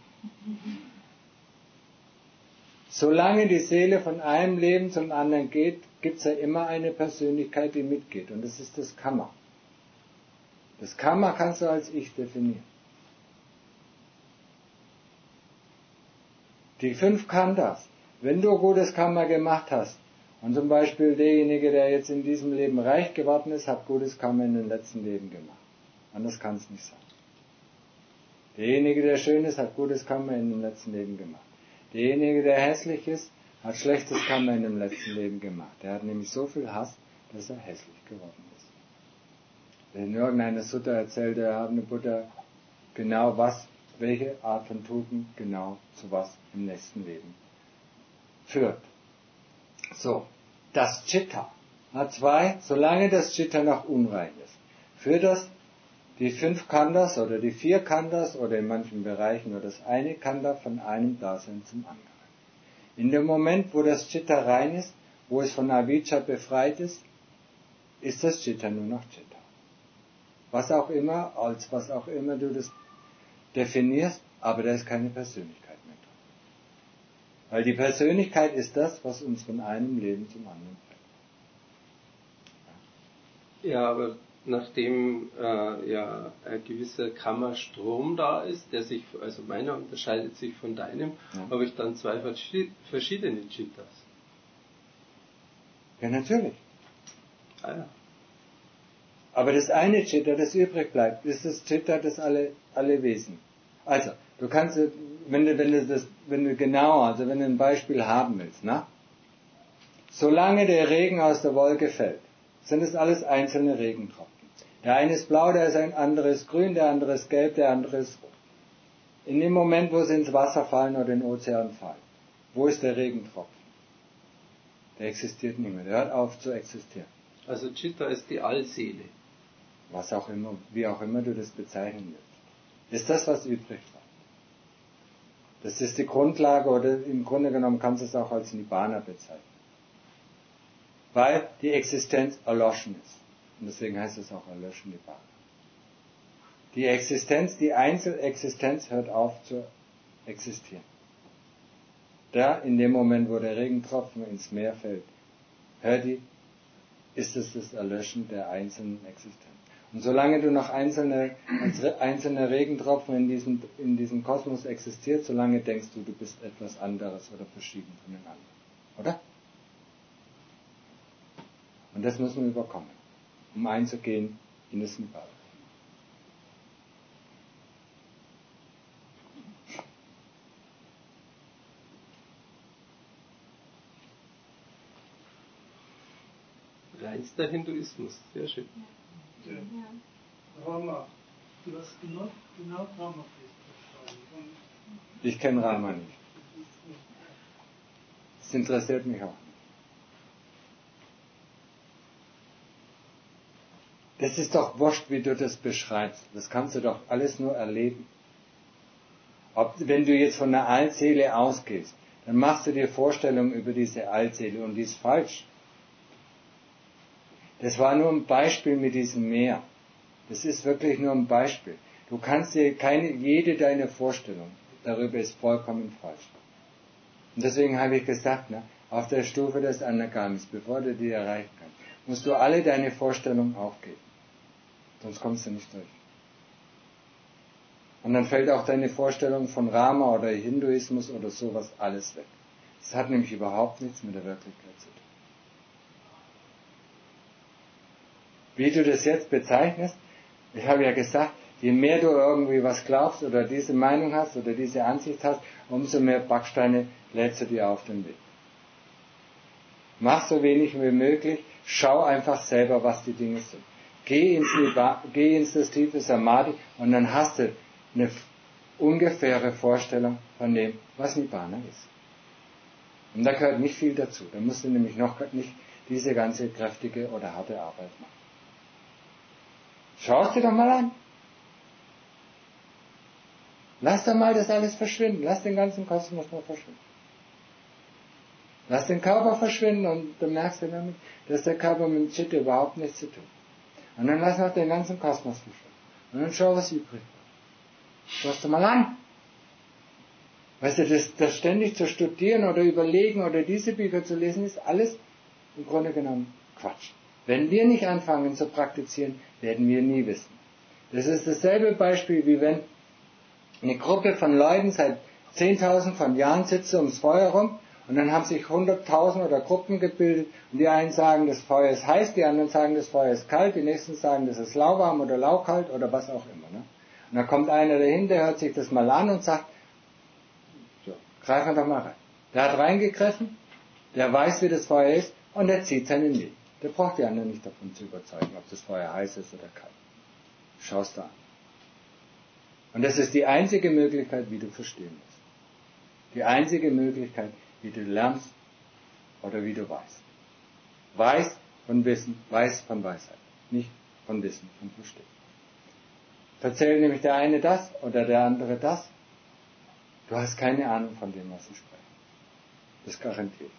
Solange die Seele von einem Leben zum anderen geht, gibt es ja immer eine Persönlichkeit, die mitgeht. Und das ist das Karma. Das Karma kannst du als Ich definieren. Die 5 Khandhas. Wenn du gutes Karma gemacht hast, und zum Beispiel derjenige, der jetzt in diesem Leben reich geworden ist, hat gutes Karma in den letzten Leben gemacht. Anders kann es nicht sein. Derjenige, der schön ist, hat gutes Karma in dem letzten Leben gemacht. Derjenige, der hässlich ist, hat schlechtes Karma in dem letzten Leben gemacht. Der hat nämlich so viel Hass, dass er hässlich geworden ist. Wenn irgendeine Sutta erzählt, der Abhane Buddha genau welche Art von Tugend genau zu was im nächsten Leben führt. So, das Chitta hat 2, solange das Chitta noch unrein ist, führt das die 5 Khandhas oder die 4 Khandhas oder in manchen Bereichen nur das eine Khandha von einem Dasein zum anderen. In dem Moment, wo das Chitta rein ist, wo es von Avijja befreit ist, ist das Chitta nur noch Chitta. Was auch immer du das definierst, aber da ist keine Persönlichkeit mehr drin. Weil die Persönlichkeit ist das, was uns von einem Leben zum anderen bringt. Ja, aber nachdem ein gewisser Karma-Strom da ist, der sich, also meiner unterscheidet sich von deinem, habe ich dann 2 verschiedene Chittas. Ja, natürlich. Ah ja. Aber das eine Chitta, das übrig bleibt, ist das Chitta, das alle Wesen. Also, du kannst, wenn du ein Beispiel haben willst, ne? Solange der Regen aus der Wolke fällt, sind es alles einzelne Regentropfen. Der eine ist blau, der andere ist grün, der andere ist gelb, der andere ist rot. In dem Moment, wo sie ins Wasser fallen oder in den Ozean fallen, wo ist der Regentropfen? Der existiert nicht mehr, der hört auf zu existieren. Also Chitta ist die Allseele. Was auch immer, wie auch immer du das bezeichnen willst. Ist das, was übrig bleibt. Das ist die Grundlage, oder im Grunde genommen kannst du es auch als Nibbana bezeichnen. Weil die Existenz erloschen ist. Und deswegen heißt es auch Erlöschen Nibbana. Die Existenz, die Einzelexistenz hört auf zu existieren. Da, in dem Moment, wo der Regentropfen ins Meer fällt, hör die, ist es das Erlöschen der einzelnen Existenz. Und solange du noch als einzelne Regentropfen in diesem Kosmos existierst, solange denkst du, du bist etwas anderes oder verschieden von den anderen. Oder? Und das müssen wir überkommen, um einzugehen in das Nibbana. Reinster Hinduismus, sehr schön. Ja. Rama. Du hast genau Rama beschrieben. Ich kenne Rama nicht. Das interessiert mich auch nicht. Das ist doch wurscht, wie du das beschreibst. Das kannst du doch alles nur erleben. Wenn du jetzt von einer Altseele ausgehst, dann machst du dir Vorstellungen über diese Altseele und die ist falsch. Das war nur ein Beispiel mit diesem Meer. Das ist wirklich nur ein Beispiel. Du kannst dir jede deiner Vorstellung darüber ist vollkommen falsch. Und deswegen habe ich gesagt, auf der Stufe des Anagamis, bevor du die erreichen kannst, musst du alle deine Vorstellungen aufgeben. Sonst kommst du nicht durch. Und dann fällt auch deine Vorstellung von Rama oder Hinduismus oder sowas alles weg. Das hat nämlich überhaupt nichts mit der Wirklichkeit zu tun. Wie du das jetzt bezeichnest, ich habe ja gesagt, je mehr du irgendwie was glaubst oder diese Meinung hast oder diese Ansicht hast, umso mehr Backsteine lädst du dir auf den Weg. Mach so wenig wie möglich, schau einfach selber, was die Dinge sind. Geh ins das tiefe Samadhi und dann hast du eine ungefähre Vorstellung von dem, was Nibbana ist. Und da gehört nicht viel dazu. Da musst du nämlich noch nicht diese ganze kräftige oder harte Arbeit machen. Schau es dir doch mal an. Lass doch mal das alles verschwinden. Lass den ganzen Kosmos mal verschwinden. Lass den Körper verschwinden und du merkst damit, dass der Körper mit dem Chitta überhaupt nichts zu tun hat. Und dann lass noch den ganzen Kosmos verschwinden. Und dann schau, was übrig bleibt. Schau es dir mal an. Weißt du, das ständig zu studieren oder überlegen oder diese Bücher zu lesen, ist alles im Grunde genommen Quatsch. Wenn wir nicht anfangen zu praktizieren, werden wir nie wissen. Das ist dasselbe Beispiel, wie wenn eine Gruppe von Leuten seit 10.000 von Jahren sitzt ums Feuer rum und dann haben sich 100.000 oder Gruppen gebildet und die einen sagen, das Feuer ist heiß, die anderen sagen, das Feuer ist kalt, die nächsten sagen, das ist lauwarm oder laukalt oder was auch immer. Ne? Und dann kommt einer dahinter, hört sich das mal an und sagt, so, greifen wir doch mal rein. Der hat reingegriffen, der weiß, wie das Feuer ist und der zieht seinen Weg. Der braucht die anderen nicht davon zu überzeugen, ob das Feuer heiß ist oder kalt. Schau's da an. Und das ist die einzige Möglichkeit, wie du verstehen musst. Die einzige Möglichkeit, wie du lernst oder wie du weißt. Weiß von Wissen, weiß von Weisheit. Nicht von Wissen, von Verstehen. Erzählt nämlich der eine das oder der andere das. Du hast keine Ahnung von dem, was sie sprechen. Das garantiert.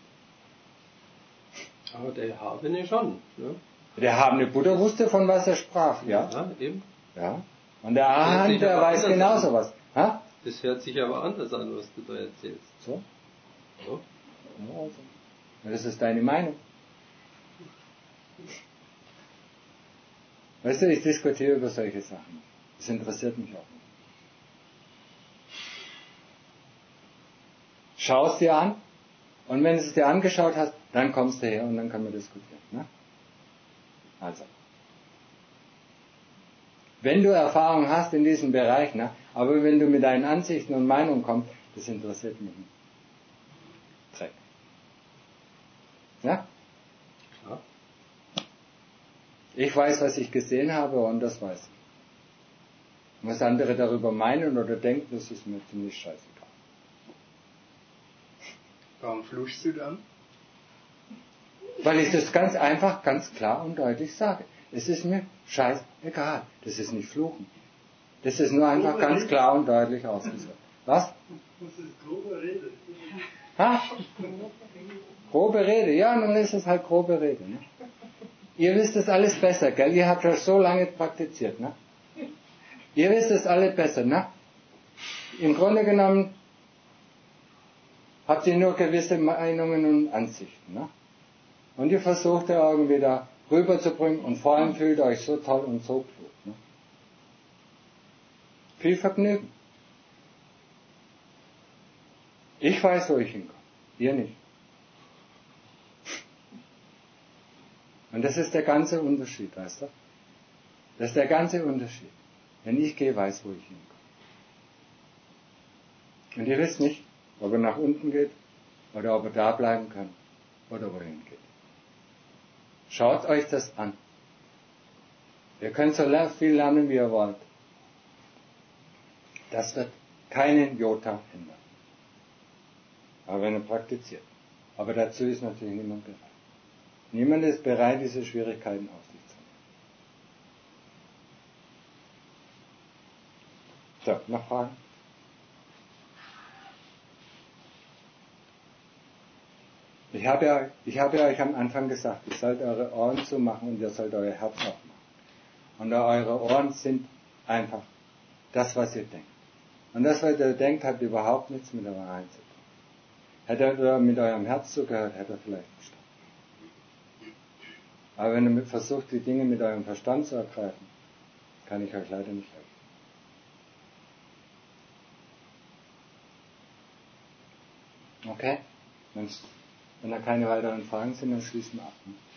Aber der Erhabene schon. Ne? Der erhabene Buddha wusste, von was er sprach. Ja, eben. Ja. Und der Arahant, der weiß genauso was. Ha? Das hört sich aber anders an, was du da erzählst. So? So? Ja, also. Das ist deine Meinung. Weißt du, ich diskutiere über solche Sachen. Das interessiert mich auch nicht. Schau es dir an und wenn du es dir angeschaut hast, dann kommst du her und dann können wir diskutieren. Ne? Also. Wenn du Erfahrung hast in diesem Bereich, ne? Aber wenn du mit deinen Ansichten und Meinungen kommst, das interessiert mich nicht. Dreck. Ja? Ja. Ich weiß, was ich gesehen habe und das weiß ich. Und was andere darüber meinen oder denken, das ist mir ziemlich scheißegal. Warum fluchst du dann? Weil ich das ganz einfach, ganz klar und deutlich sage. Es ist mir scheißegal. Das ist nicht Fluchen. Das ist nur einfach ganz klar und deutlich ausgesagt. Was? Das ist grobe Rede. Ha? Grobe Rede. Ja, nun ist es halt grobe Rede. Ne? Ihr wisst es alles besser, gell? Ihr habt ja so lange praktiziert. Ne? Ihr wisst es alle besser. Ne? Im Grunde genommen habt ihr nur gewisse Meinungen und Ansichten. Ne? Und ihr versucht ja irgendwie da rüberzubringen und vor allem fühlt ihr euch so toll und so klug. Ne? Viel Vergnügen. Ich weiß, wo ich hinkomme. Ihr nicht. Und das ist der ganze Unterschied, weißt du? Das ist der ganze Unterschied. Wenn ich gehe, weiß, wo ich hinkomme. Und ihr wisst nicht, ob er nach unten geht oder ob er da bleiben kann oder wohin geht. Schaut euch das an. Ihr könnt so viel lernen, wie ihr wollt. Das wird keinen Jota ändern. Aber wenn ihr praktiziert. Aber dazu ist natürlich niemand bereit. Niemand ist bereit, diese Schwierigkeiten auf sich zu nehmen. So, noch Fragen? Ich habe ja euch am Anfang gesagt, ihr sollt eure Ohren zumachen und ihr sollt euer Herz aufmachen. Und eure Ohren sind einfach das, was ihr denkt. Und das, was ihr denkt, hat überhaupt nichts mit der Wahrheit zu tun. Hätte er mit eurem Herz zugehört, hätte er vielleicht verstanden. Aber wenn ihr versucht, die Dinge mit eurem Verstand zu ergreifen, kann ich euch leider nicht helfen. Okay? Wenn da keine weiteren Fragen sind, dann schließen wir ab.